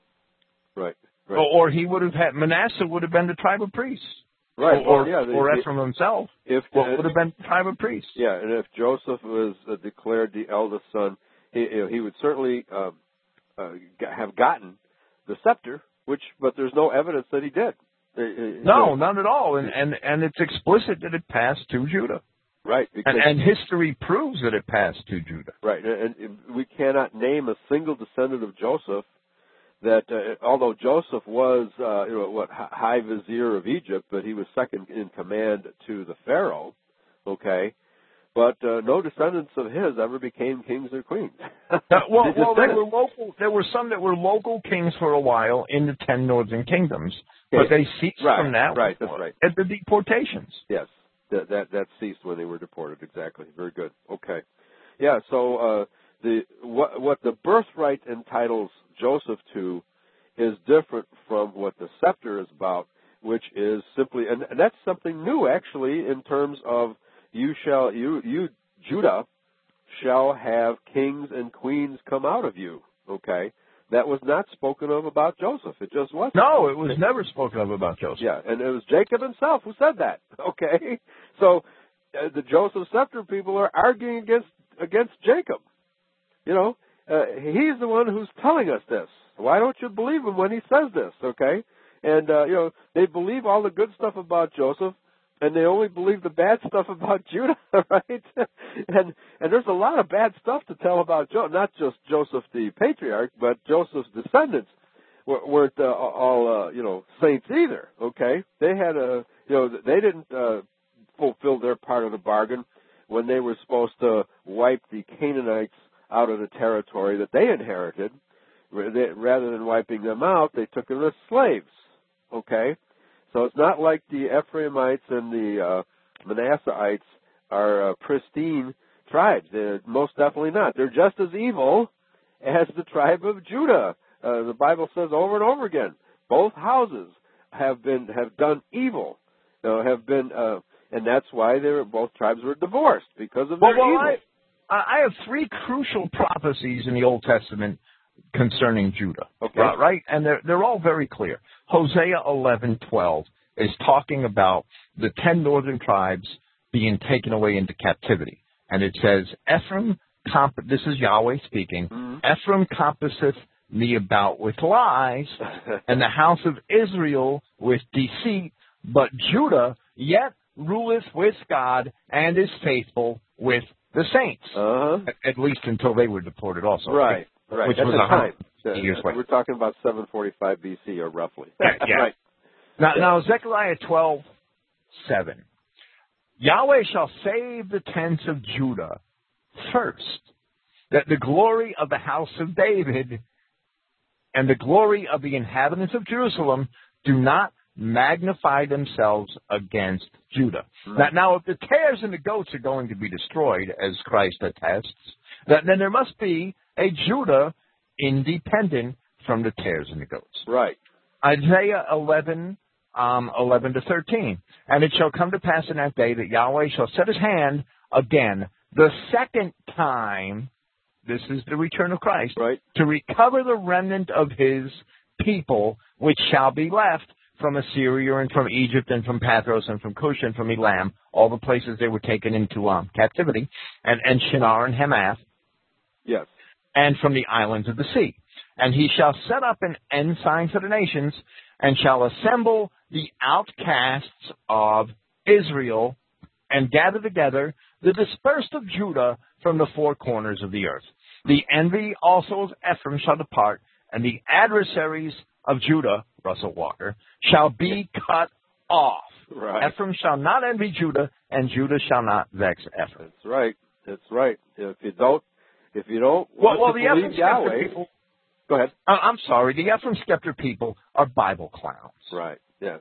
Or he would have had, Manasseh would have been the tribe of priests. Right. Or Ephraim himself would have been the tribe of priests. Yeah, and if Joseph was declared the eldest son, he would certainly have gotten the scepter, but there's no evidence that he did. No, none at all. And it's explicit that it passed to Judah. Right. And history proves that it passed to Judah. Right. And we cannot name a single descendant of Joseph that, although Joseph was, high vizier of Egypt, but he was second in command to the Pharaoh, but no descendants of his ever became kings or queens. They were local. There were some that were local kings for a while in the 10 northern kingdoms, but they ceased from that. Right, that's right. At the deportations. Yes, that ceased when they were deported. Exactly. Very good. Okay. Yeah. So what the birthright entitles Joseph to is different from what the scepter is about, which is simply, and that's something new actually in terms of you Judah shall have kings and queens come out of you. That was not spoken of about Joseph. It just wasn't. No, it was never spoken of about Joseph. Yeah, and it was Jacob himself who said that. So the Joseph scepter people are arguing against Jacob. He's the one who's telling us this. Why don't you believe him when he says this? And they believe all the good stuff about Joseph, and they only believe the bad stuff about Judah, right? And there's a lot of bad stuff to tell about Joseph, not just Joseph the patriarch, but Joseph's descendants weren't all saints either. They had they didn't fulfill their part of the bargain when they were supposed to wipe the Canaanites out of the territory that they inherited. Rather than wiping them out, they took them as slaves. So it's not like the Ephraimites and the Manasseites are pristine tribes. They're most definitely not. They're just as evil as the tribe of Judah. The Bible says over and over again, both houses have done evil. And that's why both tribes were divorced, because of their evil. I have three crucial prophecies in the Old Testament concerning Judah, right? And they're all very clear. Hosea 11:12 is talking about the 10 northern tribes being taken away into captivity. And it says, this is Yahweh speaking, Ephraim compasseth me about with lies, and the house of Israel with deceit, but Judah yet ruleth with God and is faithful with the saints, at least until they were deported also. Right. Which At was the time. years later. We're talking about 745 BC, or roughly. Yeah. Right. Now, Zechariah 12:7. Yahweh shall save the tents of Judah first, that the glory of the house of David and the glory of the inhabitants of Jerusalem do not magnify themselves against Judah. Now, if the tares and the goats are going to be destroyed, as Christ attests, then there must be a Judah independent from the tares and the goats. Right. Isaiah 11:11-13. And it shall come to pass in that day that Yahweh shall set his hand again, the second time, this is the return of Christ, right, to recover the remnant of his people, which shall be left from Assyria and from Egypt and from Pathros and from Cush and from Elam, all the places they were taken into captivity, and Shinar and Hamath, yes, and from the islands of the sea. And he shall set up an ensign for the nations, and shall assemble the outcasts of Israel, and gather together the dispersed of Judah from the four corners of the earth. The envy also of Ephraim shall depart, and the adversaries of Judah, Russell Walker, shall be cut off. Right. Ephraim shall not envy Judah, and Judah shall not vex Ephraim. That's right. That's right. If you don't well, the believe Ephraim Yahweh, people. Go ahead. I'm sorry. The Ephraim Scepter people are Bible clowns. Right. Yeah.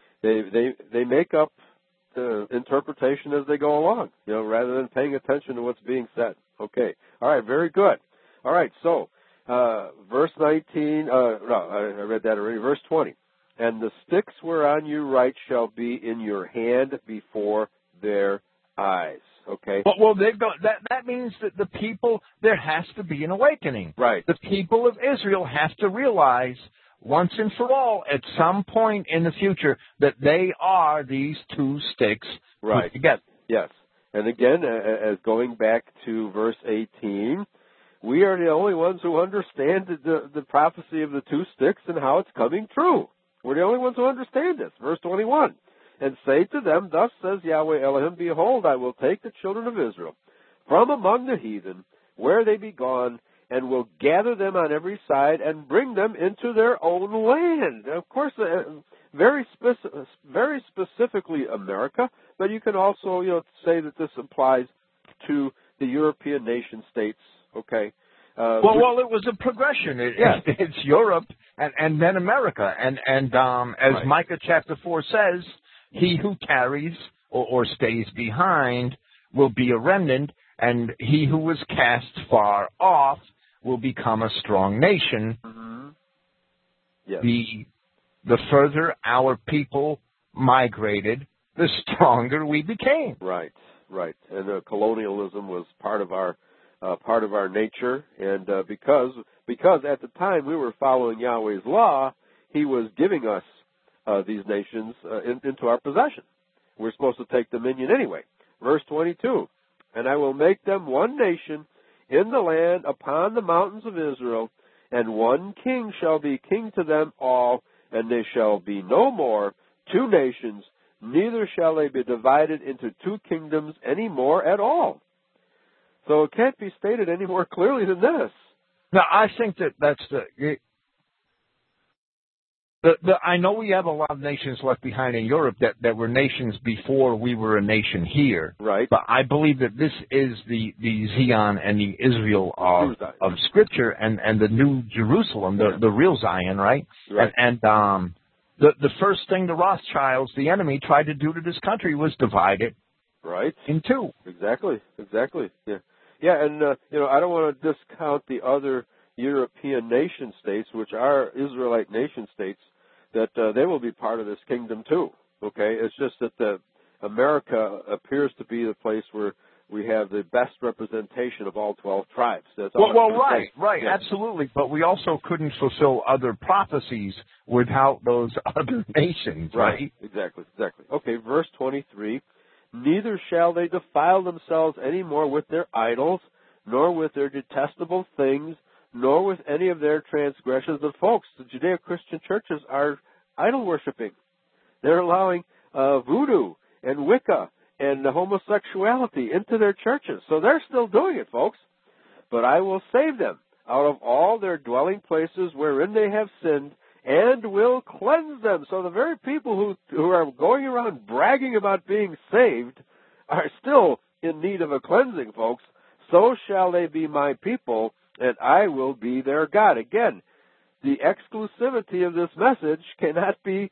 They make up the interpretation as they go along, rather than paying attention to what's being said. Okay. All right. Very good. All right. So, verse 19. I read that already. Verse 20. And the sticks whereon you write shall be in your hand before their eyes. Okay. Well, that means that the people, there has to be an awakening. Right. The people of Israel have to realize once and for all, at some point in the future, that they are these two sticks put together. Yes. And again, as going back to verse 18, we are the only ones who understand the prophecy of the two sticks and how it's coming true. We're the only ones who understand this. Verse 21. And say to them, thus says Yahweh Elohim, behold, I will take the children of Israel from among the heathen, where they be gone, and will gather them on every side and bring them into their own land. Of course, very specifically America, but you can also say that this applies to the European nation states. Okay. Well, it was a progression. It's Europe and then America, and as Micah chapter 4 says, he who tarries or stays behind will be a remnant, and he who was cast far off will become a strong nation. Mm-hmm. Yes. The further our people migrated, the stronger we became. Right. And colonialism was part of our nature, and because at the time we were following Yahweh's law, He was giving us these nations into our possession. We're supposed to take dominion anyway. Verse 22, and I will make them one nation in the land upon the mountains of Israel, and one king shall be king to them all, and they shall be no more two nations, neither shall they be divided into two kingdoms any more at all. So it can't be stated any more clearly than this. Now, I think that's I know we have a lot of nations left behind in Europe that were nations before we were a nation here. Right. But I believe that this is the Zion and the Israel of Scripture and the New Jerusalem, the real Zion, right? Right. And the first thing the Rothschilds, the enemy, tried to do to this country was divide it in two. Exactly. Yeah, and I don't want to discount the other European nation states, which are Israelite nation states, that they will be part of this kingdom too. Okay, it's just that America appears to be the place where we have the best representation of all 12 tribes. That's all right, yeah. Absolutely. But we also couldn't fulfill other prophecies without those other nations, right? Exactly. Okay, verse 23. Neither shall they defile themselves any more with their idols, nor with their detestable things, nor with any of their transgressions. But folks, the Judeo-Christian churches are idol-worshiping. They're allowing voodoo and Wicca and homosexuality into their churches. So they're still doing it, folks. But I will save them out of all their dwelling places wherein they have sinned, and will cleanse them. So the very people who are going around bragging about being saved are still in need of a cleansing, folks. So shall they be my people, and I will be their God. Again, the exclusivity of this message cannot be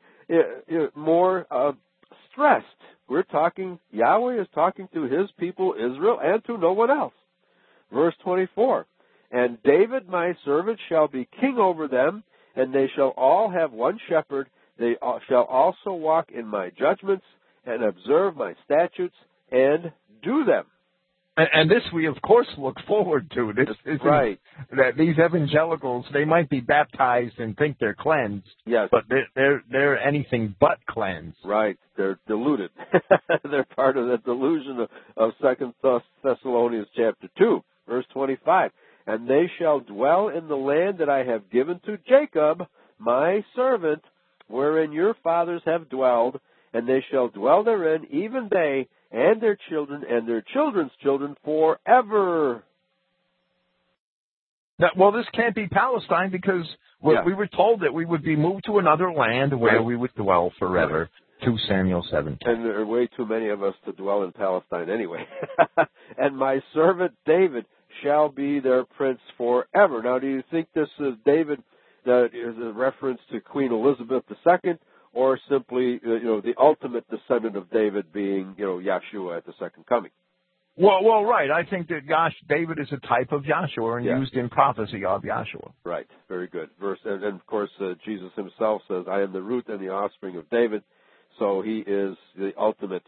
more stressed. We're talking, Yahweh is talking to His people Israel and to no one else. Verse 24, and David my servant shall be king over them, and they shall all have one shepherd. They shall also walk in my judgments and observe my statutes and do them. And this we, of course, look forward to. This is right. That these evangelicals, they might be baptized and think they're cleansed. Yes. But they're anything but cleansed. Right. They're deluded. They're part of the delusion of 2 Thessalonians chapter 2, verse 25. And they shall dwell in the land that I have given to Jacob, my servant, wherein your fathers have dwelled, and they shall dwell therein, even they and their children and their children's children forever. Well, this can't be Palestine because we were told that we would be moved to another land where we would dwell forever. 2 Samuel 7:10. And there are way too many of us to dwell in Palestine anyway. And my servant David shall be their prince forever. Now, do you think this is David that is a reference to Queen Elizabeth II, or simply the ultimate descendant of David being Yahshua at the second coming? Well, right. I think that David is a type of Yahshua and used in prophecy of Yahshua. Right. Very good. And of course, Jesus himself says, "I am the root and the offspring of David." So he is the ultimate,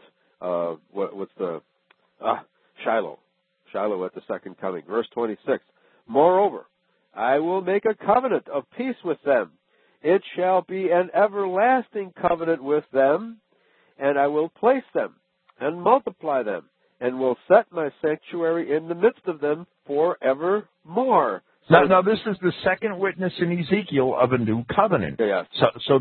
Shiloh at the second coming. Verse 26, "Moreover, I will make a covenant of peace with them. It shall be an everlasting covenant with them, and I will place them and multiply them, and will set my sanctuary in the midst of them forevermore." Now, this is the second witness in Ezekiel of a new covenant. Yeah. So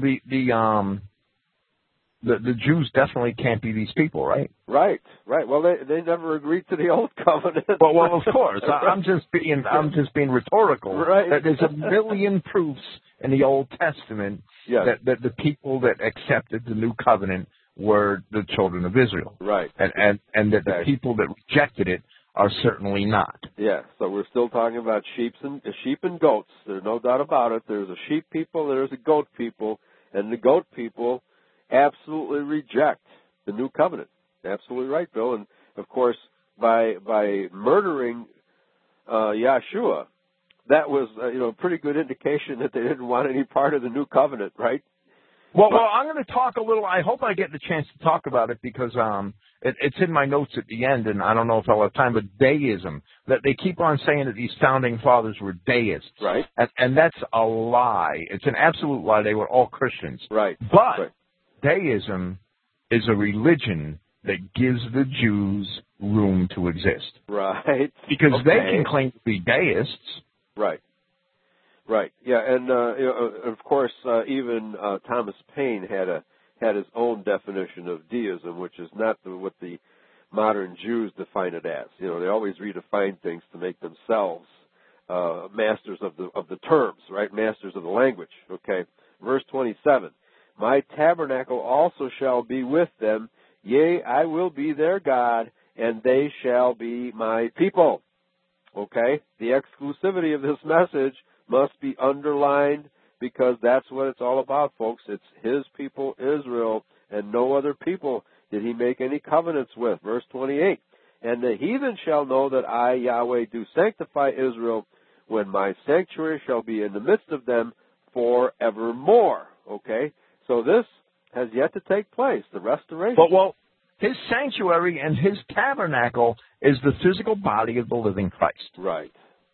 the Jews definitely can't be these people, right? Right. Well, they never agreed to the old covenant. Well, of course. I'm just being rhetorical. Right. There's a million proofs in the Old Testament that the people that accepted the new covenant were the children of Israel. Right. And that the people that rejected it are certainly not. Yeah. So we're still talking about sheep and goats. There's no doubt about it. There's a sheep people, there's a goat people, and the goat people absolutely reject the new covenant. Absolutely right, Bill. And of course, by murdering Yahshua, that was a pretty good indication that they didn't want any part of the new covenant, right? Well, I'm going to talk a little. I hope I get the chance to talk about it because it's in my notes at the end, and I don't know if I'll have time. But deism, that they keep on saying that these founding fathers were deists, right? And that's a lie. It's an absolute lie. They were all Christians, right? But deism is a religion that gives the Jews room to exist. Right. Because they can claim to be deists. Right. Yeah, and of course, even Thomas Paine had his own definition of deism, which is not what the modern Jews define it as. They always redefine things to make themselves masters of the terms, right? Masters of the language. Okay. Verse 27. "My tabernacle also shall be with them, yea, I will be their God, and they shall be my people." Okay? The exclusivity of this message must be underlined because that's what it's all about, folks. It's his people, Israel, and no other people did he make any covenants with. Verse 28, "And the heathen shall know that I, Yahweh, do sanctify Israel, when my sanctuary shall be in the midst of them forevermore." Okay? So this has yet to take place, the restoration. Well, his sanctuary and his tabernacle is the physical body of the living Christ. Right.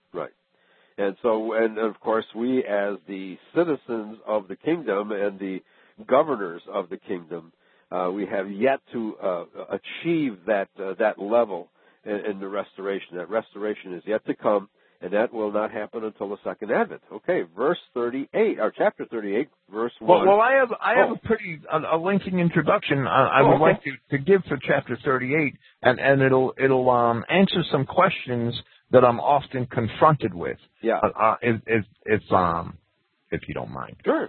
And so, and of course, we as the citizens of the kingdom and the governors of the kingdom, we have yet to achieve that level in the restoration. That restoration is yet to come. And that will not happen until the second advent. Okay, verse 38, or chapter 38, verse 1. Well, I have a pretty a lengthy introduction I would like to give for chapter 38, and it'll answer some questions that I'm often confronted with. Yeah. If you don't mind. Sure.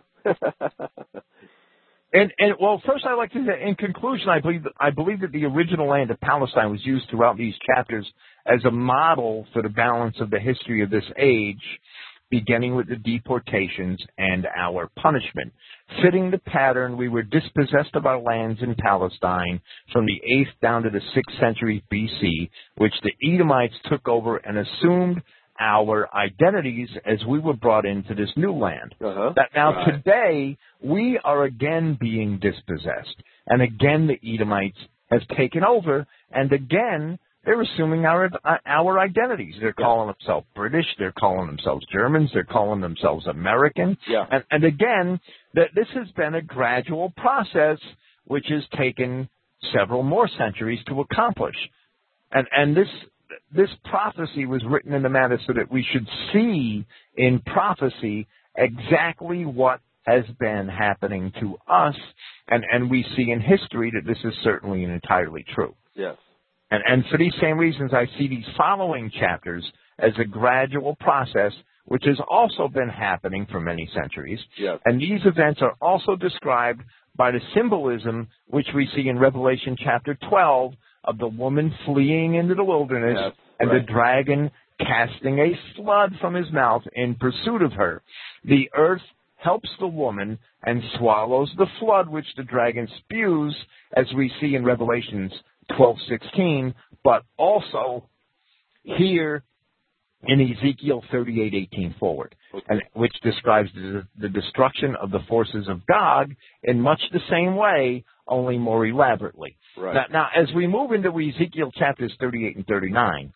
And well, first I'd like to say, in conclusion, I believe that the original land of Palestine was used throughout these chapters as a model for the balance of the history of this age, beginning with the deportations and our punishment. Fitting the pattern, we were dispossessed of our lands in Palestine from the 8th down to the 6th century BC, which the Edomites took over and assumed our identities as we were brought into this new land. Today, we are again being dispossessed. And again, the Edomites have taken over. And again, they're assuming our identities. They're calling themselves British. They're calling themselves Germans. They're calling themselves American. Yeah. And again, this has been a gradual process which has taken several more centuries to accomplish. And this prophecy was written in a manner so that we should see in prophecy exactly what has been happening to us, and we see in history that this is certainly and entirely true. Yes. And for these same reasons, I see these following chapters as a gradual process which has also been happening for many centuries. Yes. And these events are also described by the symbolism which we see in Revelation chapter 12 of the woman fleeing into the wilderness, yes, and right. the dragon casting a flood from his mouth in pursuit of her. The earth helps the woman and swallows the flood which the dragon spews, as we see in Revelations 12:16, but also here in Ezekiel 38:18 forward, and which describes the destruction of the forces of Gog in much the same way, only more elaborately. Right. Now, as we move into Ezekiel chapters 38 and 39,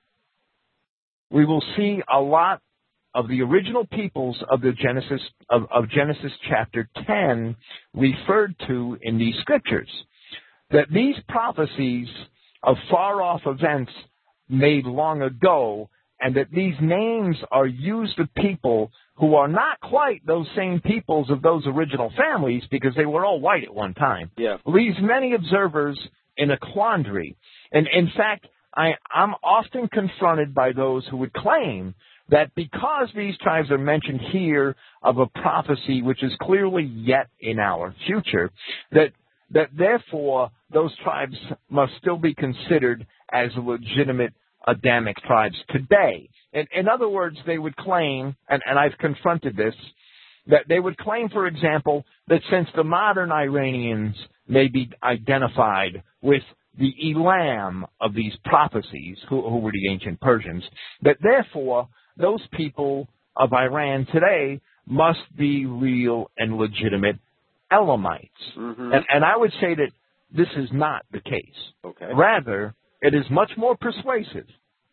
we will see a lot of the original peoples of the Genesis chapter 10 referred to in these scriptures. That these prophecies of far-off events made long ago, and that these names are used of people who are not quite those same peoples of those original families, because they were all white at one time, leaves many observers in a quandary. And in fact, I'm often confronted by those who would claim that because these tribes are mentioned here of a prophecy which is clearly yet in our future, that therefore those tribes must still be considered as legitimate Adamic tribes today. In other words, they would claim, and I've confronted this, that they would claim, for example, that since the modern Iranians may be identified with the Elam of these prophecies, who were the ancient Persians, that therefore those people of Iran today must be real and legitimate Elamites. Mm-hmm. And I would say that this is not the case. Okay. Rather, it is much more persuasive,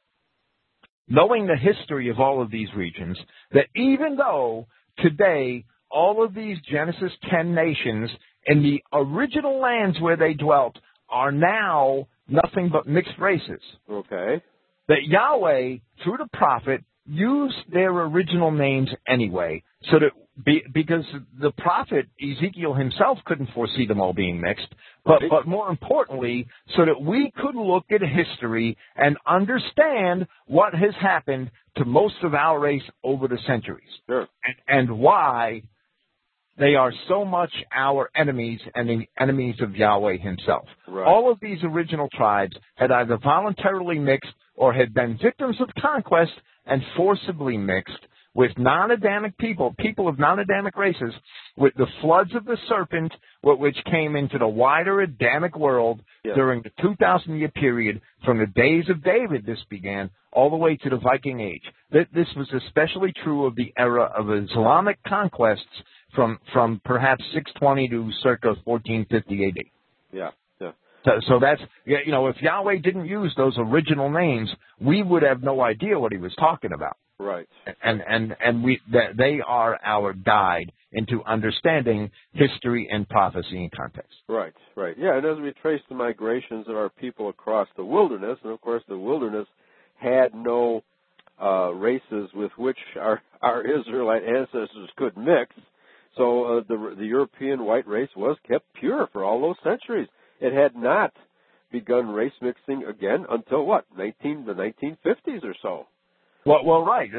knowing the history of all of these regions, that even though today all of these Genesis 10 nations in the original lands where they dwelt are now nothing but mixed races. Okay. That Yahweh, through the prophet, used their original names anyway, so that because the prophet Ezekiel himself couldn't foresee them all being mixed, but more importantly, so that we could look at history and understand what has happened to most of our race over the centuries, sure. and why they are so much our enemies and the enemies of Yahweh himself. Right. All of these original tribes had either voluntarily mixed or had been victims of conquest and forcibly mixed with non-Adamic people of non-Adamic races, with the floods of the serpent, which came into the wider Adamic world during the 2,000-year period from the days of David, this began, all the way to the Viking Age. This was especially true of the era of Islamic conquests from perhaps 620 to circa 1450 A.D. Yeah. So that's, if Yahweh didn't use those original names, we would have no idea what he was talking about. Right. And they are our guide into understanding history and prophecy in context. Right. Yeah, and as we trace the migrations of our people across the wilderness, and of course the wilderness had no races with which our Israelite ancestors could mix, so the European white race was kept pure for all those centuries. It had not begun race mixing again until the 1950s or so. Well, right.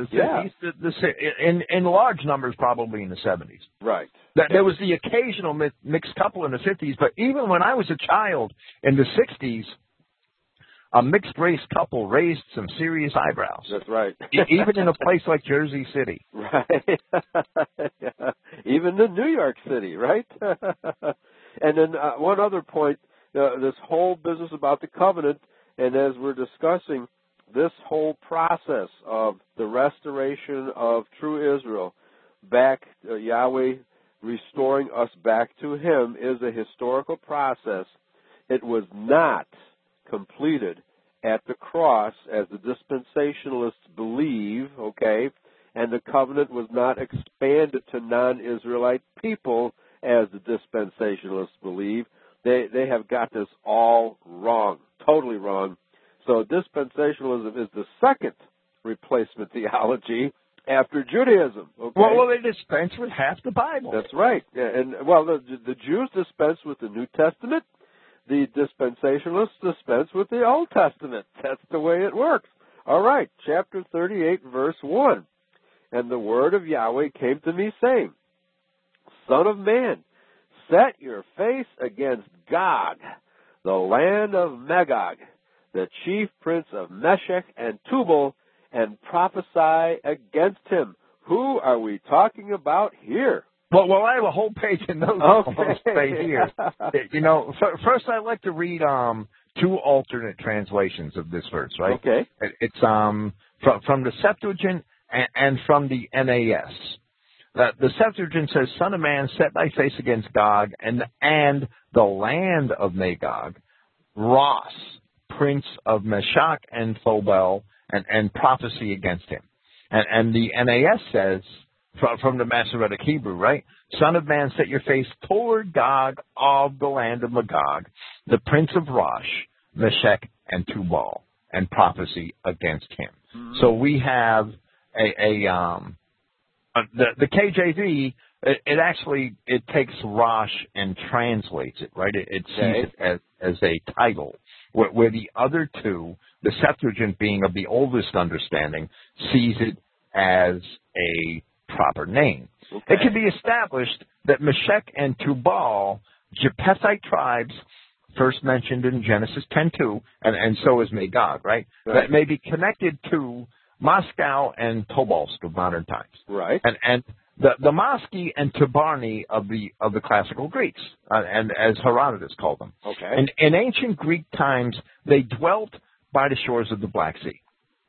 In large numbers, probably in the 70s. Right. There was the occasional mixed couple in the 50s, but even when I was a child in the 60s, a mixed-race couple raised some serious eyebrows. That's right. Even in a place like Jersey City. Right. Even in New York City, right? And then one other point, this whole business about the covenant, and as we're discussing, this whole process of the restoration of true Israel back, Yahweh restoring us back to Him, is a historical process. It was not completed at the cross, as the dispensationalists believe, okay, and the covenant was not expanded to non-Israelite people, as the dispensationalists believe. They have got this all wrong, totally wrong. So dispensationalism is the second replacement theology after Judaism. Okay? Well, they dispense with half the Bible. That's right. And the Jews dispense with the New Testament. The dispensationalists dispense with the Old Testament. That's the way it works. All right, chapter 38, verse 1. And the word of Yahweh came to me, saying, Son of man, set your face against Gog, the land of Magog, the chief prince of Meshech and Tubal, and prophesy against him. Who are we talking about here? Well, I have a whole page in those right here. You know, first I'd like to read two alternate translations of this verse, right? Okay. It's from the Septuagint and from the NAS. The Septuagint says, Son of man, set thy face against Gog and the land of Magog, Ross, prince of Meshach and Tubal, and prophecy against him. And the NAS says, from the Masoretic Hebrew, right? Son of man, set your face toward Gog of the land of Magog, the prince of Rosh, Meshech, and Tubal, and prophecy against him. Mm-hmm. So we have the KJV. It takes Rosh and translates it, right? It sees it as a title, where the other two, the Septuagint being of the oldest understanding, sees it as a proper name. Okay. It can be established that Meshech and Tubal, Japhethite tribes, first mentioned in Genesis 10:2, and so is Magog, right? That may be connected to Moscow and Tobolsk of modern times. Right. And the Moski and Tabarni of the classical Greeks, and as Herodotus called them. Okay. And in ancient Greek times, they dwelt by the shores of the Black Sea.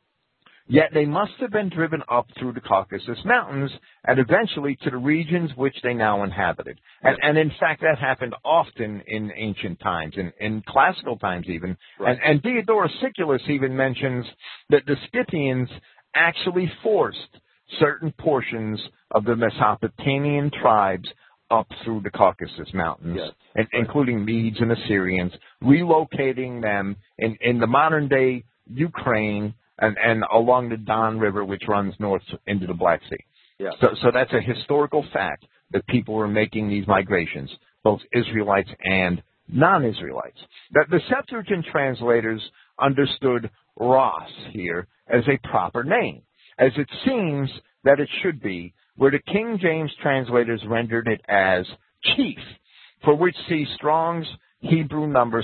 Yet they must have been driven up through the Caucasus Mountains and eventually to the regions which they now inhabited. And in fact, that happened often in ancient times, in classical times even. Right. And Diodorus Siculus even mentions that the Scythians actually forced certain portions of the Mesopotamian tribes up through the Caucasus Mountains, including Medes and Assyrians, relocating them in the modern-day Ukraine and along the Don River, which runs north into the Black Sea. Yeah. So that's a historical fact that people were making these migrations, both Israelites and non-Israelites. The Septuagint translators understood Ross here as a proper name, as it seems that it should be, where the King James translators rendered it as chief, for which see Strong's Hebrew number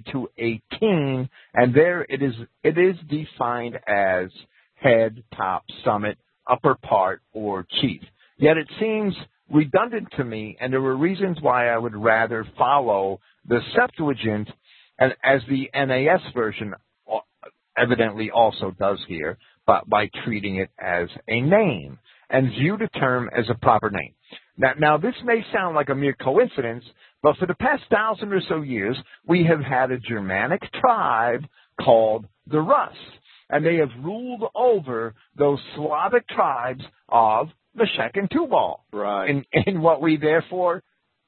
7218, and there it is defined as head, top, summit, upper part, or chief. Yet it seems redundant to me, and there were reasons why I would rather follow the Septuagint, and as the NAS version evidently also does here, but by treating it as a name and view the term as a proper name. Now, this may sound like a mere coincidence, but for the past 1,000 or so years, we have had a Germanic tribe called the Rus, and they have ruled over those Slavic tribes of Meshech and Tubal, right, in what we therefore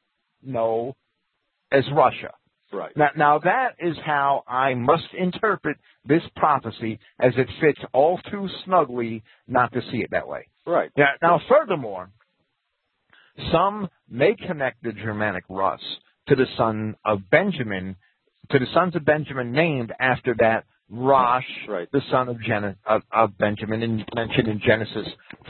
know as Russia. Right. Now that is how I must interpret this prophecy, as it fits all too snugly not to see it that way. Right. Now, furthermore, some may connect the Germanic Rus to the sons of Benjamin named after that Rosh, the son of Benjamin, mentioned in Genesis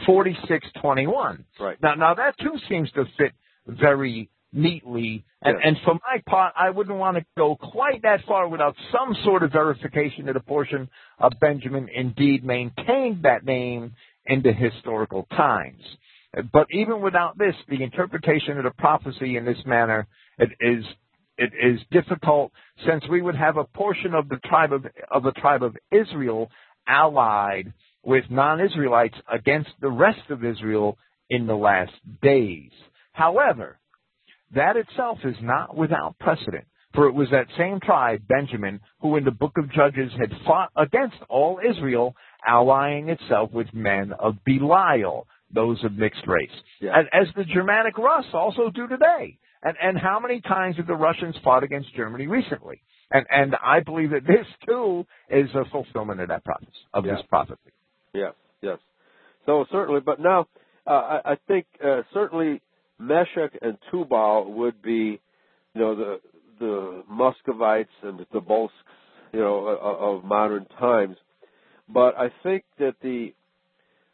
46:21. Right. Now that too seems to fit very neatly, and for my part, I wouldn't want to go quite that far without some sort of verification that a portion of Benjamin indeed maintained that name into historical times. But even without this, the interpretation of the prophecy in this manner, it is difficult, since we would have a portion of the tribe of Israel allied with non-Israelites against the rest of Israel in the last days. However, that itself is not without precedent, for it was that same tribe, Benjamin, who in the book of Judges had fought against all Israel, allying itself with men of Belial, those of mixed race, as the Germanic Rus also do today. And how many times have the Russians fought against Germany recently? And I believe that this, too, is a fulfillment of that prophecy, of this prophecy. Yes. So certainly, but now I think certainly Meshech and Tubal would be, the Muscovites and the Tobolsks, of modern times. But I think that the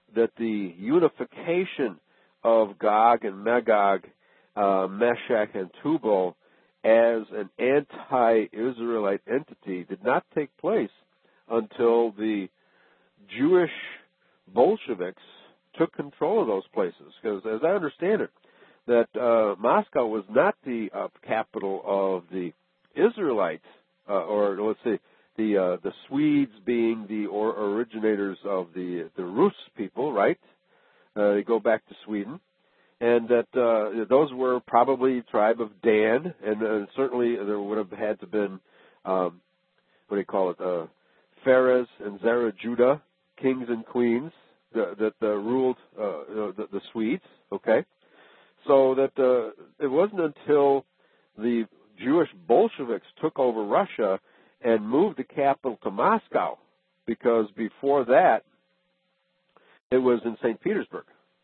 that the unification of Gog and Magog, Meshach and Tubal, as an anti-Israelite entity did not take place until the Jewish Bolsheviks took control of those places. Because as I understand it, that Moscow was not the capital of the Israelites, or let's say the Swedes being the originators of the Rus people, right? They go back to Sweden. And that those were probably tribe of Dan, and certainly there would have had to been, what do you call it, Pharez and Zerah Judah, kings and queens that ruled the Swedes, okay? So that it wasn't until the Jewish Bolsheviks took over Russia and moved the capital to Moscow, because before that, it was in St. Petersburg.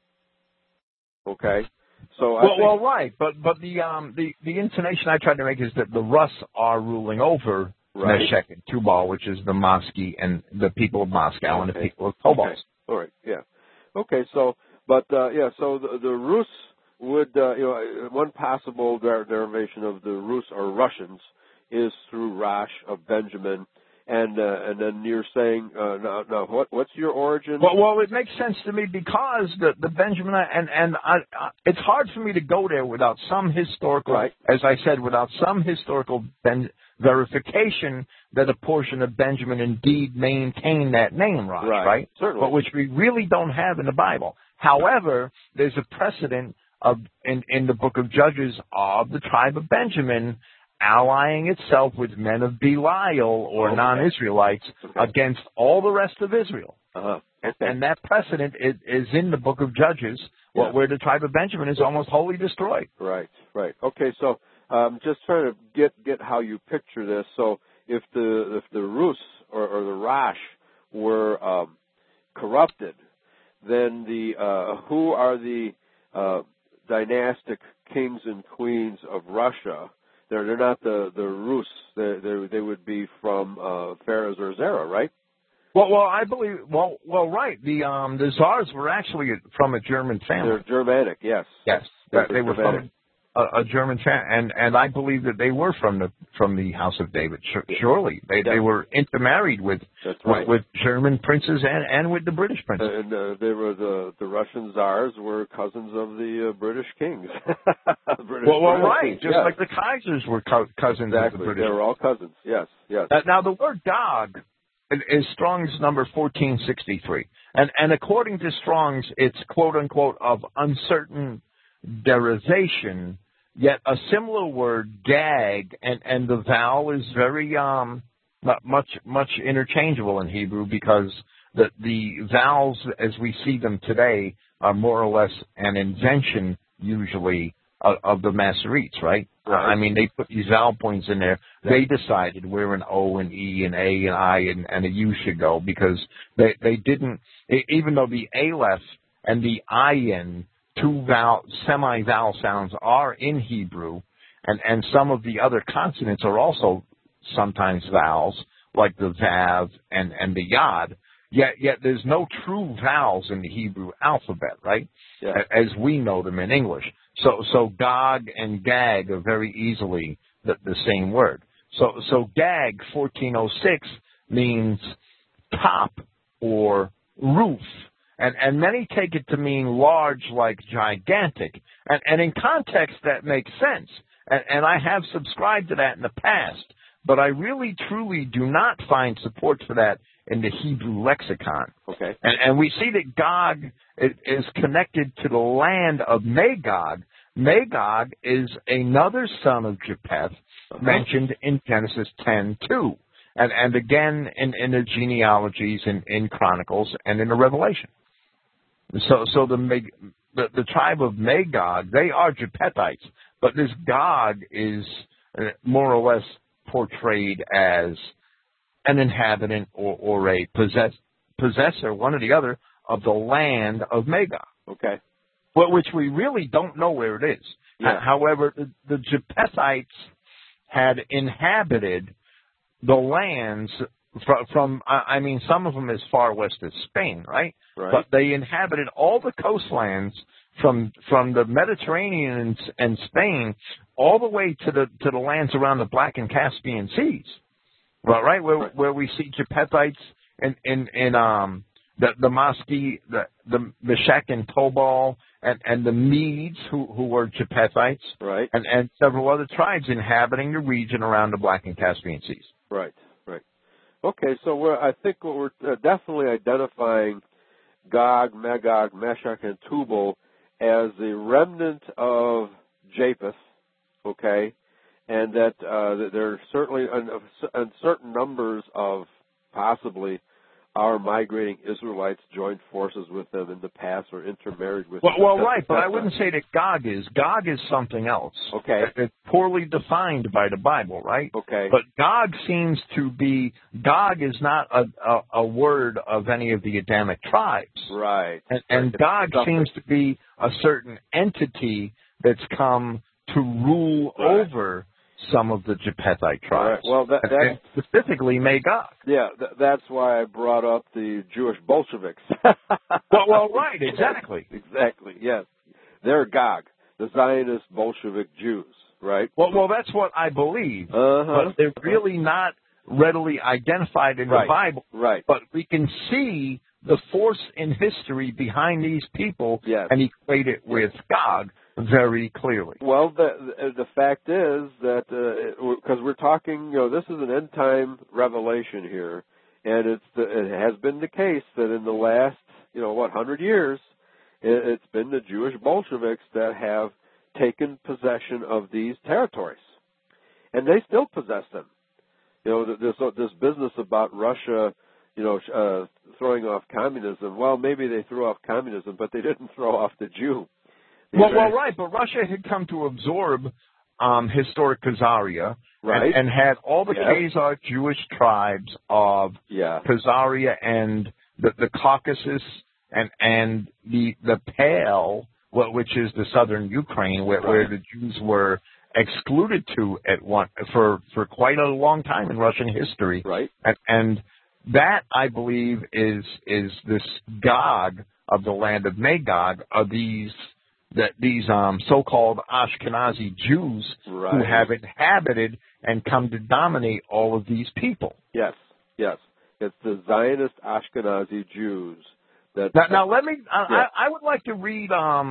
Okay, so right, but the intonation I tried to make is that the Rus are ruling over Meshech and Tubal, which is the Mosky and the people of Moscow and the people of Tobol. Okay. All right, yeah. Okay, so but so the Rus would one possible derivation of the Rus or Russians is through Rosh of Benjamin. And then you're saying, now, what's your origin? Well, it makes sense to me because the Benjamin, and it's hard for me to go there without some historical, as I said, without some historical verification that a portion of Benjamin indeed maintained that name, right? Certainly. But which we really don't have in the Bible. However, there's a precedent in the book of Judges of the tribe of Benjamin allying itself with men of Belial or non-Israelites against all the rest of Israel. And that precedent is in the book of Judges, where the tribe of Benjamin is almost wholly destroyed. Right. Okay, so just trying to get how you picture this. So if the Rus or the Rosh were corrupted, then who are the dynastic kings and queens of Russia? They're not the Rus. They would be from Pharez or Zerah, right? Well, I believe. Well, right. The Tsars were actually from a German family. They're Germanic, yes. Yes, they were from a German family, and I believe that they were from the House of David. Surely, they were intermarried with German princes and with the British princes. And they were the Russian Tsars were cousins of the British kings. Right. Just like the Kaisers were cousins of the British. They were all cousins. Yes. Now the word Gog is Strong's number 1463, and according to Strong's, it's quote unquote of uncertain derivation. Yet a similar word, gag, and the vowel is very much interchangeable in Hebrew, because the vowels as we see them today are more or less an invention usually of the Masoretes, right? I mean, they put these vowel points in there. They decided where an O and E and A and I and a U should go, because they didn't, even though the Aleph and the Ayin, two semi-vowel sounds are in Hebrew, and some of the other consonants are also sometimes vowels, like the Vav and the Yod, yet there's no true vowels in the Hebrew alphabet, right? As we know them in English. So Gog and Gag are very easily the same word. So Gag, 1406, means top or roof. And many take it to mean large, like gigantic. And in context, that makes sense. And I have subscribed to that in the past. But I really, truly do not find support for that in the Hebrew lexicon. Okay. And we see that Gog is connected to the land of Magog. Magog is another son of Japheth, mentioned in Genesis 10:2. And again in the genealogies, in Chronicles, and in the Revelation. So the tribe of Magog, they are Japhethites, but this Gog is more or less portrayed as an inhabitant or a possessor, one or the other, of the land of Magog. Okay. Well, which we really don't know where it is. However, the Japhethites had inhabited the lands I mean, some of them as far west as Spain, right? Right. But they inhabited all the coastlands from the Mediterranean and Spain all the way to the lands around the Black and Caspian Seas. Well, right, where we see Japhethites in the Maski, the Meshech and Tobal, and the Medes who were Japhethites, right, and several other tribes inhabiting the region around the Black and Caspian Seas. Right, right. Okay, so I think what we're definitely identifying Gog, Magog, Meshech, and Tubal as the remnant of Japheth, okay, and that there are certainly certain numbers of possibly our migrating Israelites joined forces with them in the past or intermarried with them. Well, right, but I wouldn't say that Gog is. Gog is something else. Okay. It's poorly defined by the Bible, right? Okay. But Gog seems to be, Gog is not a word of any of the Adamic tribes. Right. And Gog seems to be a certain entity that's come to rule over some of the Japhethite tribes. Right. Well, and specifically Magog. Yeah, that's why I brought up the Jewish Bolsheviks. well, right, exactly. Exactly, yes. They're Gog, the Zionist Bolshevik Jews, right? Well, that's what I believe. But they're really not readily identified in the Bible. Right. But we can see the force in history behind these people and equate it with Gog very clearly. Well, the fact is that because we're talking, this is an end time revelation here, and it has been the case that in the last 100 years, it's been the Jewish Bolsheviks that have taken possession of these territories, and they still possess them. This business about Russia, throwing off communism. Well, maybe they threw off communism, but they didn't throw off the Jew. Well, right, but Russia had come to absorb historic Khazaria, and had all the Khazar Jewish tribes of Khazaria and the Caucasus and the Pale, which is the southern Ukraine, where the Jews were excluded for quite a long time in Russian history. Right. And that, I believe, is this Gog of the land of Magog, are these so-called Ashkenazi Jews who have inhabited and come to dominate all of these people. Yes. It's the Zionist Ashkenazi Jews. Now let me. I would like to read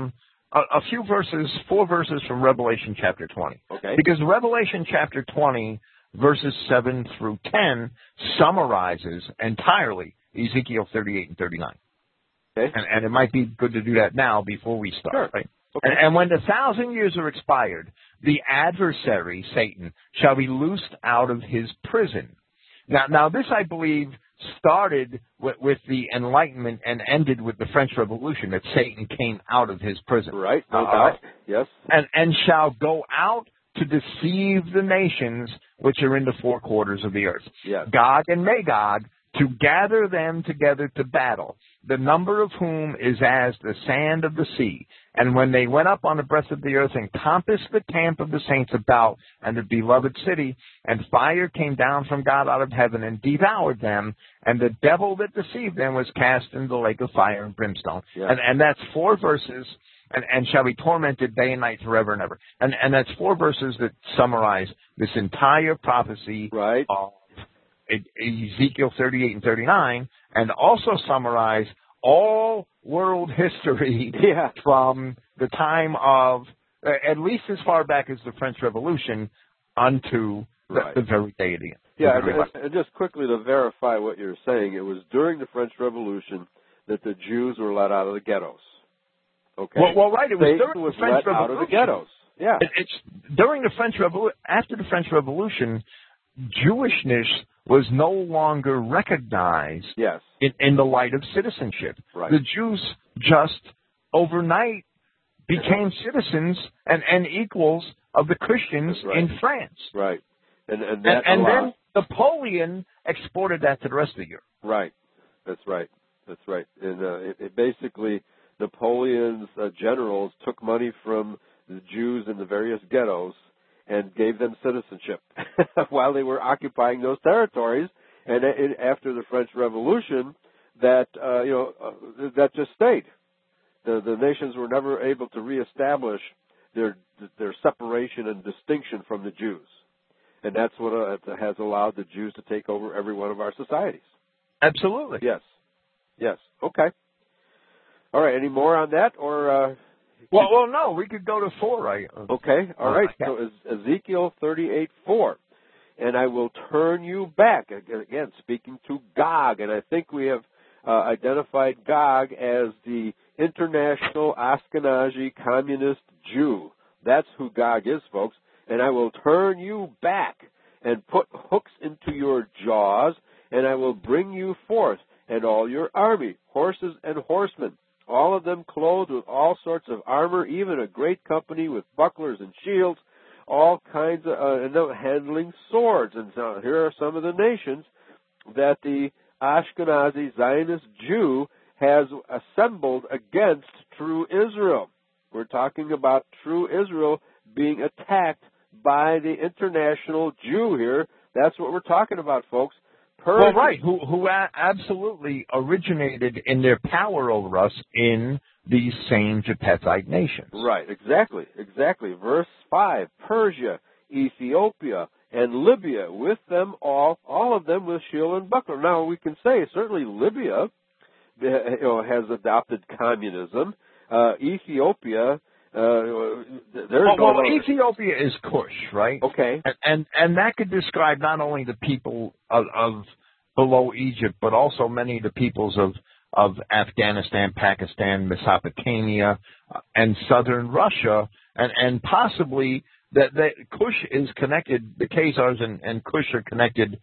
a few verses, 4 verses from Revelation chapter 20. Okay. Because Revelation chapter 20, verses 7 through 10, summarizes entirely Ezekiel 38 and 39. Okay. And it might be good to do that now before we start. Sure. Right? Okay. And when the 1,000 years are expired, the adversary, Satan, shall be loosed out of his prison. Now this, I believe, started with the Enlightenment and ended with the French Revolution, that Satan came out of his prison. Right. No doubt. Yes. And shall go out to deceive the nations which are in the 4 quarters of the earth. Yes. Gog and Magog, to gather them together to battle, the number of whom is as the sand of the sea. And when they went up on the breadth of the earth and compassed the camp of the saints about and the beloved city, and fire came down from God out of heaven and devoured them, and the devil that deceived them was cast into the lake of fire and brimstone. Yes. And that's 4 verses, and shall be tormented day and night forever and ever. And that's 4 verses that summarize this entire prophecy of Ezekiel 38 and 39, and also summarize all world history from the time of, at least as far back as the French Revolution, unto the very day of the end. Yeah, and just quickly to verify what you're saying, it was during the French Revolution that the Jews were let out of the ghettos. Okay. Well, right. It was during the French Revolution. Out of the ghettos. Yeah. It's during the French Revolution. After the French Revolution, Jewishness was no longer recognized in the light of citizenship. Right. The Jews just overnight became citizens and equals of the Christians in France. Right. And then Napoleon exported that to the rest of Europe. Right. That's right. And it basically, Napoleon's generals took money from the Jews in the various ghettos and gave them citizenship while they were occupying those territories, And after the French Revolution, that that just stayed. The nations were never able to reestablish their separation and distinction from the Jews, and that's what has allowed the Jews to take over every one of our societies. Absolutely. Yes. Okay. All right. Any more on that, or? Well, no. We could go to 4, right? Okay. All right. So Ezekiel 38:4, and I will turn you back again, speaking to Gog, and I think we have identified Gog as the international Ashkenazi communist Jew. That's who Gog is, folks. And I will turn you back and put hooks into your jaws, and I will bring you forth, and all your army, horses and horsemen, all of them clothed with all sorts of armor, even a great company with bucklers and shields, all kinds of handling swords. And so here are some of the nations that the Ashkenazi Zionist Jew has assembled against true Israel. We're talking about true Israel being attacked by the international Jew here. That's what we're talking about, folks. Well, right, who absolutely originated in their power over us in these same Japhethite nations. Right, exactly. Verse 5, Persia, Ethiopia, and Libya, with them all of them with shield and buckler. Now, we can say certainly Libya has adopted communism. Ethiopia, Ethiopia is Cush, right? Okay. And that could describe not only the people of below Egypt, but also many of the peoples of Afghanistan, Pakistan, Mesopotamia, and southern Russia, and possibly that Cush is connected. The Khazars and Cush are connected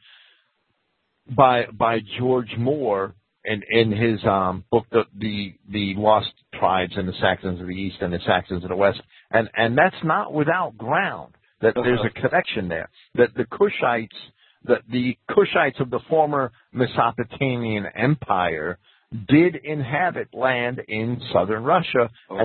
by George Moore in his book, the Lost Tribes and the Saxons of the East and the Saxons of the West, and that's not without ground. That there's a connection there. That the Cushites of the former Mesopotamian Empire did inhabit land in southern Russia, and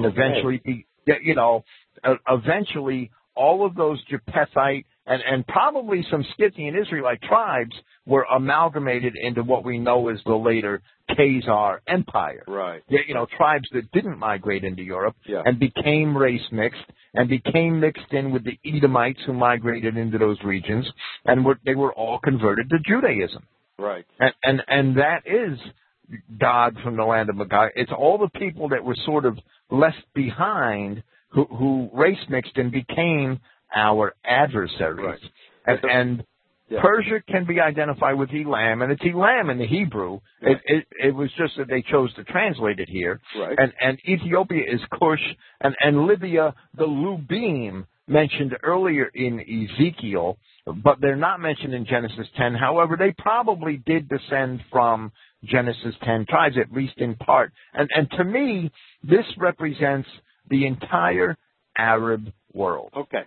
eventually all of those Japhethite and probably some Scythian Israelite tribes were amalgamated into what we know as the later Khazar Empire. Right. Tribes that didn't migrate into Europe and became race mixed and became mixed in with the Edomites who migrated into those regions, and they were all converted to Judaism. Right. And that is Gog from the land of Magog. It's all the people that were sort of left behind who race mixed and became our adversaries. Right. And Persia can be identified with Elam, and it's Elam in the Hebrew. Right. It was just that they chose to translate it here. Right. And Ethiopia is Cush, and Libya, the Lubim, mentioned earlier in Ezekiel, but they're not mentioned in Genesis 10. However, they probably did descend from Genesis 10 tribes, at least in part. And to me, this represents the entire Arab world. Okay.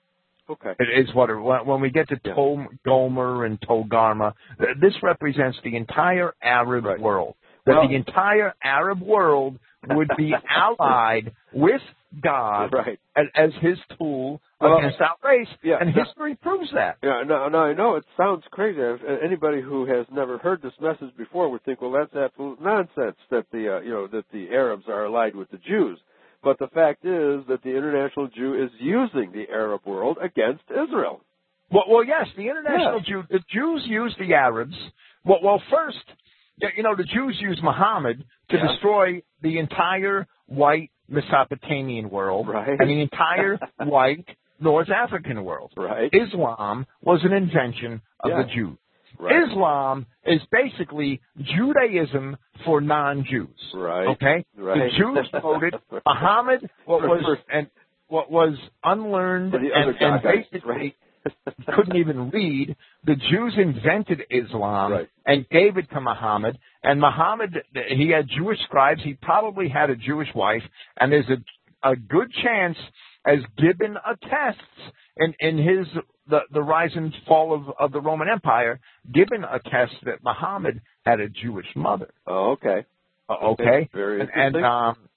It is when we get to Gomer and Togarmah, this represents the entire Arab world. That the entire Arab world would be allied with God as his tool against our race, and history proves that. Yeah, no, I know it sounds crazy. Anybody who has never heard this message before would think, well, that's absolute nonsense that the Arabs are allied with the Jews. But the fact is that the international Jew is using the Arab world against Israel. Well, yes, the international Jew, the Jews use the Arabs. Well, first, the Jews use Muhammad to destroy the entire white Mesopotamian world and the entire white North African world. Right. Islam was an invention of the Jews. Right. Islam is basically Judaism for non-Jews. Right. Okay. Right. The Jews voted Muhammad, what was unlearned and basically couldn't even read. The Jews invented Islam and gave it to Muhammad. And Muhammad, he had Jewish scribes. He probably had a Jewish wife. And there's a good chance, as Gibbon attests in his the rise and fall of the Roman Empire, Gibbon attests that Muhammad had a Jewish mother. Oh, okay. Okay. Very interesting.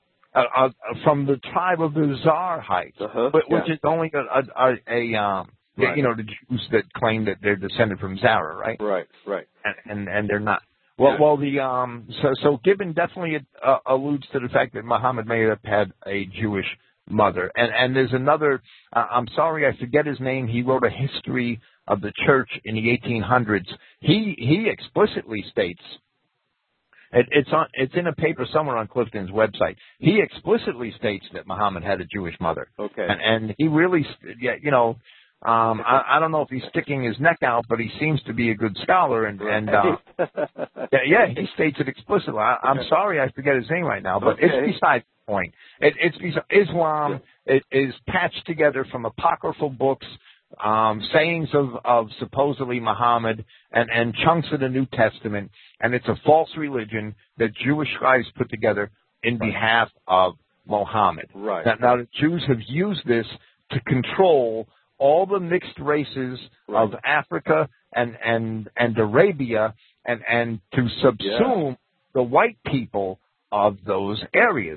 And from the tribe of the Zarhites, which is only Right. The Jews that claim that they're descended from Zara, right? Right. And they're not. Well, so Gibbon definitely alludes to the fact that Muhammad may have had a Jewish mother. And there's another, I'm sorry, I forget his name. He wrote a history of the church in the 1800s. He explicitly states, it's in a paper somewhere on Clifton's website. He explicitly states that Muhammad had a Jewish mother. Okay. And he really, I don't know if he's sticking his neck out, but he seems to be a good scholar, and he states it explicitly. I'm sorry, I forget his name right now, but it's besides the point. Islam is patched together from apocryphal books, sayings of supposedly Muhammad, and chunks of the New Testament, and it's a false religion that Jewish scribes put together in behalf of Muhammad. Right. Now the Jews have used this to control all the mixed races of Africa and Arabia, and to subsume the white people of those areas.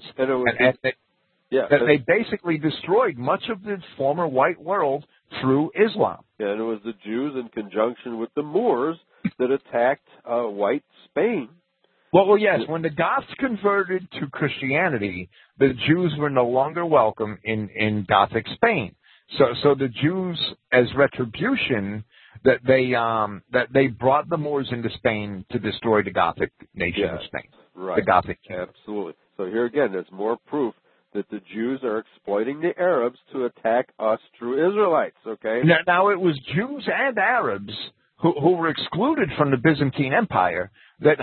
They basically destroyed much of the former white world through Islam. Yeah, and it was the Jews in conjunction with the Moors that attacked white Spain. Well, yes. When the Goths converted to Christianity, the Jews were no longer welcome in Gothic Spain. So the Jews, as retribution, that they brought the Moors into Spain to destroy the Gothic nation of Spain. Right. The Gothic kingdom. Absolutely. So here again, there's more proof that the Jews are exploiting the Arabs to attack us true Israelites. Okay. Now it was Jews and Arabs who were excluded from the Byzantine Empire that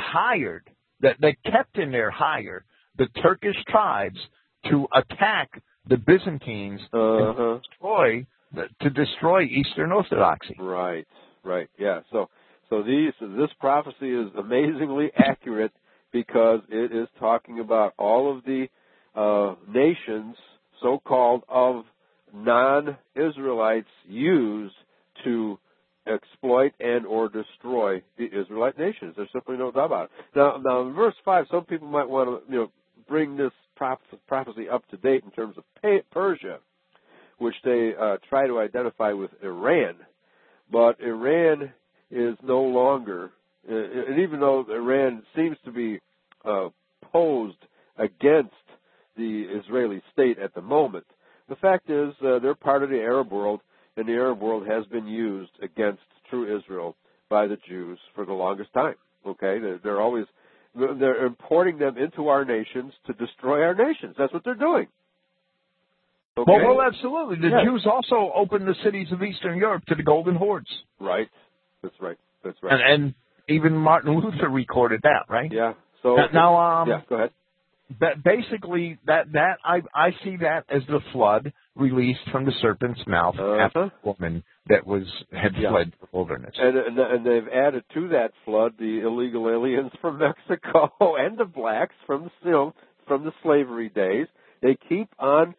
kept in their hire the Turkish tribes to attack the Byzantines and to destroy Eastern Orthodoxy. Right. Yeah. So this prophecy is amazingly accurate because it is talking about all of the nations, so-called, of non-Israelites used to exploit and or destroy the Israelite nations. There's simply no doubt about it. Now in verse 5, some people might want to bring this prophecy up to date in terms of Persia, which they try to identify with Iran. But Iran is no longer, and even though Iran seems to be posed against the Israeli state at the moment, the fact is they're part of the Arab world, and the Arab world has been used against true Israel by the Jews for the longest time. Okay, they're importing them into our nations to destroy our nations. That's what they're doing. Okay? Well, absolutely. The Jews also opened the cities of Eastern Europe to the Golden Hordes. Right. That's right. And even Martin Luther recorded that, right? Yeah. So now, go ahead. Basically, I see that as the flood released from the serpent's mouth after the woman that had fled the wilderness. And they've added to that flood the illegal aliens from Mexico and the blacks from the slavery days. They keep on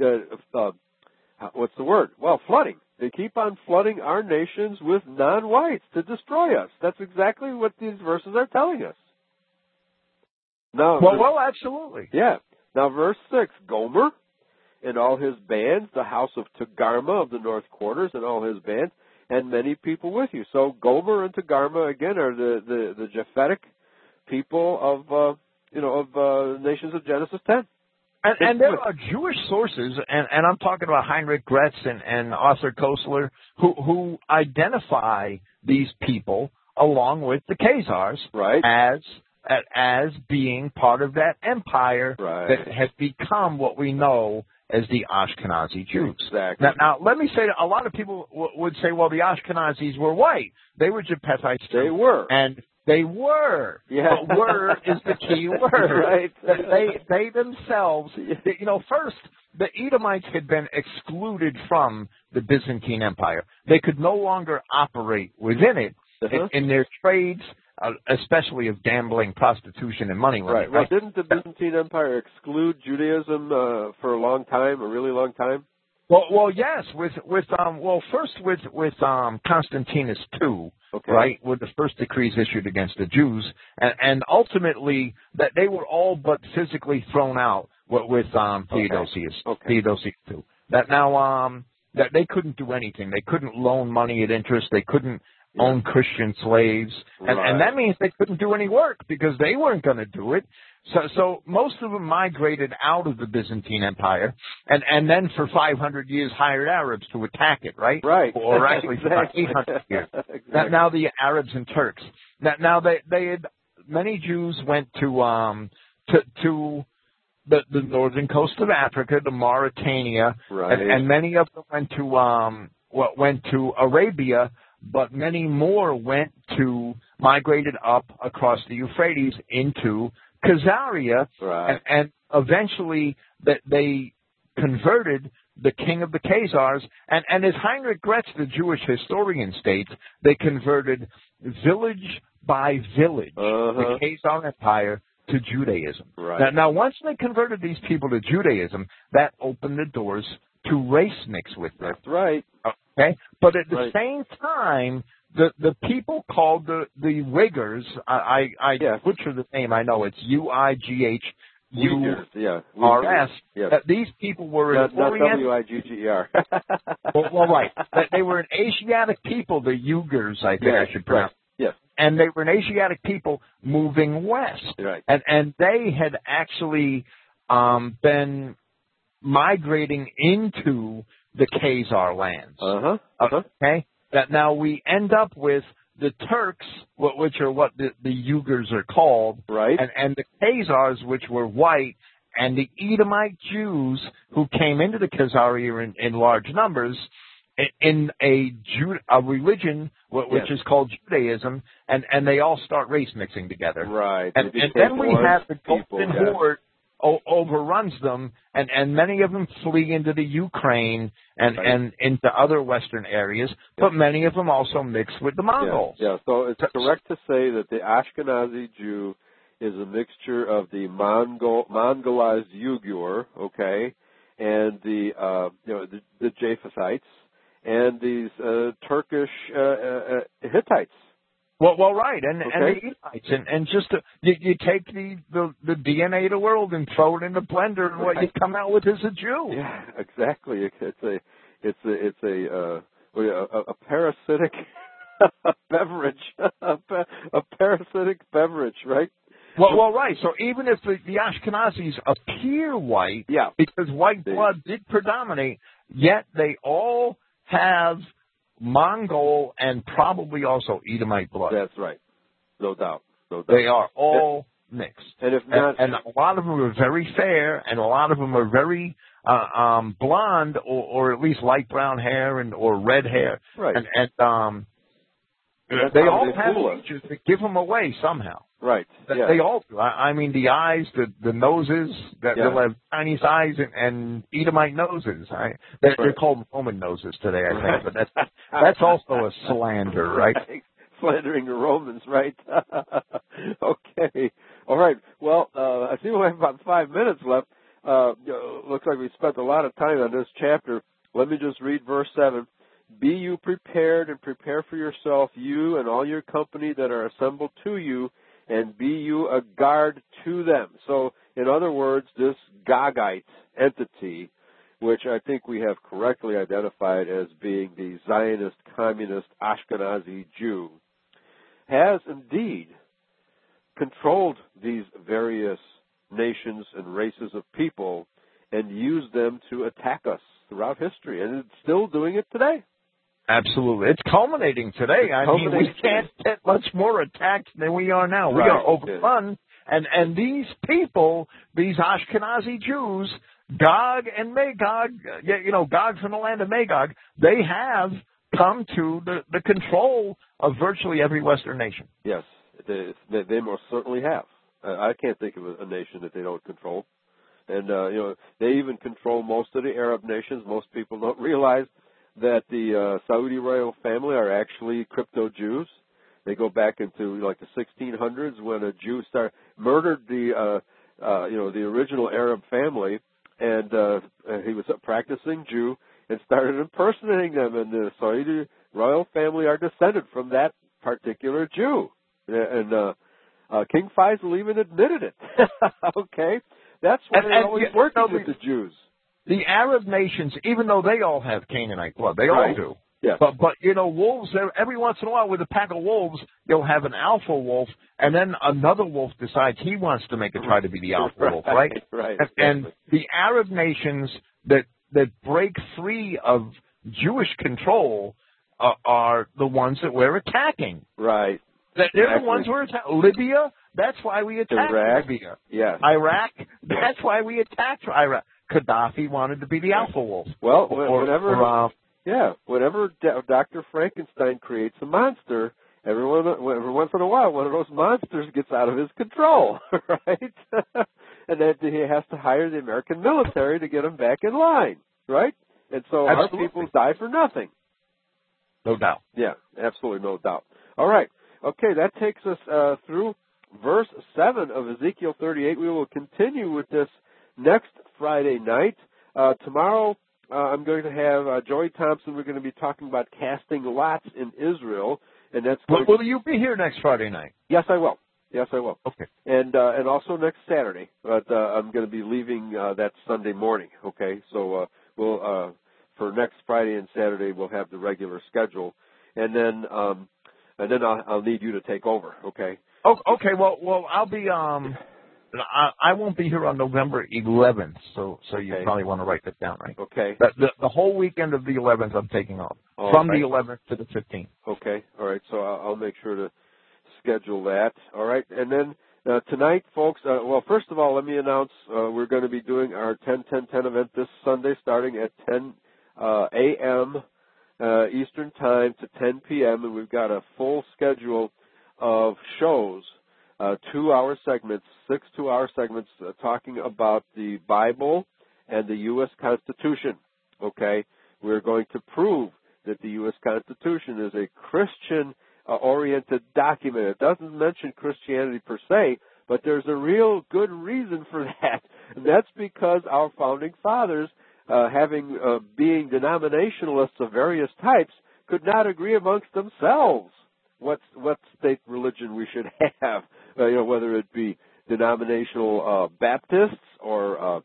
flooding. They keep on flooding our nations with non-whites to destroy us. That's exactly what these verses are telling us. Now, absolutely. Yeah. Now, verse 6, Gomer and all his bands, the house of Togarmah of the north quarters and all his bands, and many people with you. So Gomer and Togarmah, again, are the Japhetic people of nations of Genesis 10. And there are Jewish sources, and I'm talking about Heinrich Gretz and Arthur Koestler, who identify these people along with the Khazars as being part of that empire that has become what we know as the Ashkenazi Jews. Exactly. Now, let me say that a lot of people would say, well, the Ashkenazis were white. They were Japhethites. They were. And they were. Yeah. But were is the key word. Right. They themselves, first, the Edomites had been excluded from the Byzantine Empire. They could no longer operate within it in their trades, especially of gambling, prostitution, and money laundering. Right. Well, didn't the Byzantine Empire exclude Judaism for a long time, a really long time? Well, yes. First with Constantinus II, right, were the first decrees issued against the Jews, and ultimately that they were all but physically thrown out with Theodosius II. That now that they couldn't do anything. They couldn't loan money at interest. They couldn't own Christian slaves. And that means they couldn't do any work because they weren't going to do it. So most of them migrated out of the Byzantine Empire and then for 500 years hired Arabs to attack it, right? Right. Or actually for about 800 years. Exactly. Now the Arabs and Turks. Now they had, many Jews went to the northern coast of Africa, to Mauritania, and many of them went to Arabia, but many more migrated up across the Euphrates into Khazaria, and eventually they converted the king of the Khazars, and as Heinrich Gretz, the Jewish historian, states, they converted village by village the Khazar Empire to Judaism. Now, once they converted these people to Judaism, that opened the doors to race mix with them. That's right. Okay, but at the same time, the people called the Uyghurs, I butcher the name, I know it's UIGHURS. Yes. These people were not WIGGER. well, right. They were an Asiatic people, the Uyghurs, I think I should pronounce. Yes. And they were an Asiatic people moving west. Right. And they had actually been migrating into the Khazar lands. Okay? That now we end up with the Turks, which are what the Uyghurs are called, and the Khazars, which were white, and the Edomite Jews who came into the Khazaria in large numbers in a religion which is called Judaism, and they all start race mixing together. Right. And then we have the Golden Horde overruns them, and many of them flee into the Ukraine and into other Western areas, but many of them also mix with the Mongols. Yeah, so it's correct to say that the Ashkenazi Jew is a mixture of the Mongolized Uyghur, and the Japhethites, and these Turkish Hittites. Well, right, and the Edomites, and just you take the DNA of the world and throw it in the blender, and what you come out with is a Jew. Yeah, exactly. It's a parasitic beverage, a parasitic beverage, right? Well, right. So even if the Ashkenazis appear white, because white blood did predominate, yet they all have Mongol and probably also Edomite blood. That's right. No doubt. They are all mixed. And if not, and a lot of them are very fair, and a lot of them are very blonde, or at least light brown hair or red hair. Right. And they all have features that give them away somehow. Right. They all do. I mean, the eyes, the noses, they'll have Chinese eyes and Edomite noses. They're called Roman noses today, I think. But that's also a slander, right? Slandering the Romans, right? Okay. All right. Well, I see we have about 5 minutes left. Looks like we spent a lot of time on this chapter. Let me just read verse 7. Be you prepared and prepare for yourself, you and all your company that are assembled to you, and be you a guard to them. So, in other words, this Gogite entity, which I think we have correctly identified as being the Zionist, communist, Ashkenazi Jew, has indeed controlled these various nations and races of people and used them to attack us throughout history, and it's still doing it today. Absolutely. It's culminating today. I mean, we can't get much more attacked than we are now. We are overrun. And these people, these Ashkenazi Jews, Gog and Magog, Gog from the land of Magog, they have come to the control of virtually every Western nation. Yes, they most certainly have. I can't think of a nation that they don't control. And, they even control most of the Arab nations. Most people don't realize that the Saudi royal family are actually crypto-Jews. They go back into like the 1600s when a Jew murdered the original Arab family, and he was a practicing Jew and started impersonating them. And the Saudi royal family are descended from that particular Jew. And King Faisal even admitted it. Okay, that's why they're always working with the Jews. the Arab nations, even though they all have Canaanite blood, they all do. Yeah. But wolves, every once in a while with a pack of wolves, you'll have an alpha wolf, and then another wolf decides he wants to try to be the alpha wolf, right? Right. And the Arab nations that break free of Jewish control are the ones that we're attacking. Right. They're the ones we're attacking. Libya, that's why we attacked Libya. Yeah. Iraq, that's why we attacked Iraq. Gaddafi wanted to be the alpha wolf. Well, whenever Dr. Frankenstein creates a monster, every once in a while, one of those monsters gets out of his control, right? And then he has to hire the American military to get him back in line, right? And so our people die for nothing. No doubt. Yeah, absolutely no doubt. All right. Okay, that takes us through verse 7 of Ezekiel 38. We will continue with this next Friday night. Tomorrow, I'm going to have Joey Thompson. We're going to be talking about casting lots in Israel, and that's. Will you be here next Friday night? Yes, I will. Yes, I will. Okay. And also next Saturday, but I'm going to be leaving that Sunday morning. Okay, so we'll for next Friday and Saturday we'll have the regular schedule, and then I'll need you to take over. Okay. Oh, okay. Well, I'll be I won't be here on November 11th, so you probably want to write that down, right? Okay. The whole weekend of the 11th, I'm taking off from the 11th to the 15th. Okay. All right. So I'll make sure to schedule that. All right. And then tonight, folks. Well, first of all, let me announce we're going to be doing our 10-10-10 event this Sunday, starting at 10 a.m. Eastern Time to 10 p.m. And we've got a full schedule of shows. 2-hour segments, 6 2-hour segments talking about the Bible and the U.S. Constitution. Okay? We're going to prove that the U.S. Constitution is a Christian-oriented document. It doesn't mention Christianity per se, but there's a real good reason for that. And that's because our founding fathers, being denominationalists of various types, could not agree amongst themselves what state religion we should have. Whether it be denominational Baptists or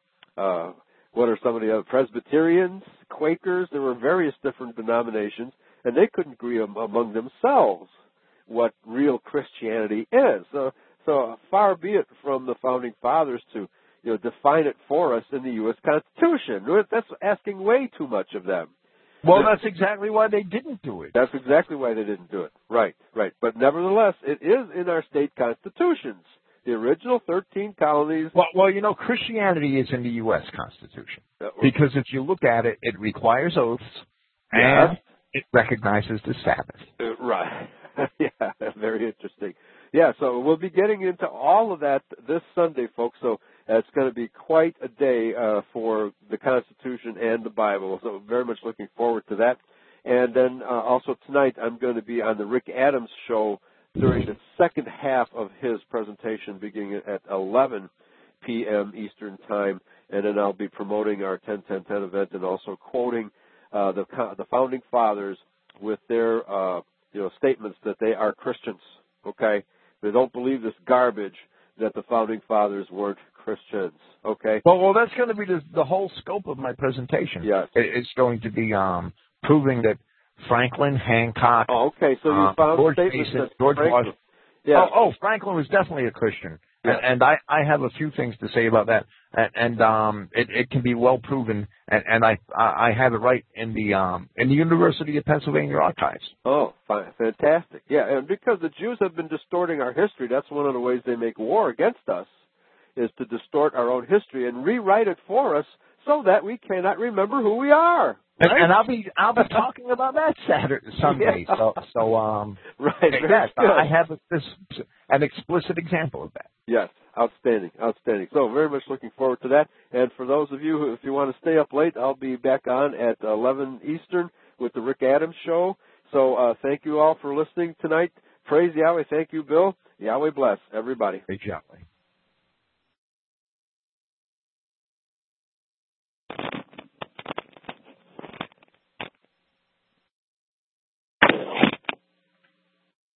what are some of the other Presbyterians, Quakers. There were various different denominations, and they couldn't agree among themselves what real Christianity is. So far be it from the founding fathers to define it for us in the U.S. Constitution. That's asking way too much of them. Well, that's exactly why they didn't do it. That's exactly why they didn't do it. Right. But nevertheless, it is in our state constitutions. The original 13 colonies. Well, Christianity is in the U.S. Constitution. Because if you look at it, it requires oaths, and it recognizes the Sabbath. Right. Yeah, very interesting. Yeah, so we'll be getting into all of that this Sunday, folks. So it's going to be quite a day for the Constitution and the Bible. So very much looking forward to that. And then also tonight, I'm going to be on the Rick Adams show during the second half of his presentation, beginning at 11 p.m. Eastern Time. And then I'll be promoting our 10-10-10 event and also quoting the founding fathers with their statements that they are Christians. Okay. They don't believe this garbage that the founding fathers weren't Christians. Okay. Well, that's going to be the whole scope of my presentation. Yes. It's going to be proving that Franklin, Hancock. Oh, okay. So you found George statements Mason, that George Washington. Yeah. Franklin was definitely a Christian. Yeah. And I have a few things to say about that. And it can be well proven. And I have it right in the University of Pennsylvania archives. Oh, fantastic. Yeah, and because the Jews have been distorting our history, that's one of the ways they make war against us, is to distort our own history and rewrite it for us so that we cannot remember who we are. Right? And I'll be talking about that Sunday. Yeah. So right. Yes, I have an explicit example of that. Yes, outstanding. So very much looking forward to that. And for those of you who, if you want to stay up late, I'll be back on at 11 Eastern with the Rick Adams Show. So thank you all for listening tonight. Praise Yahweh. Thank you, Bill. Yahweh bless everybody. Praise Yahweh.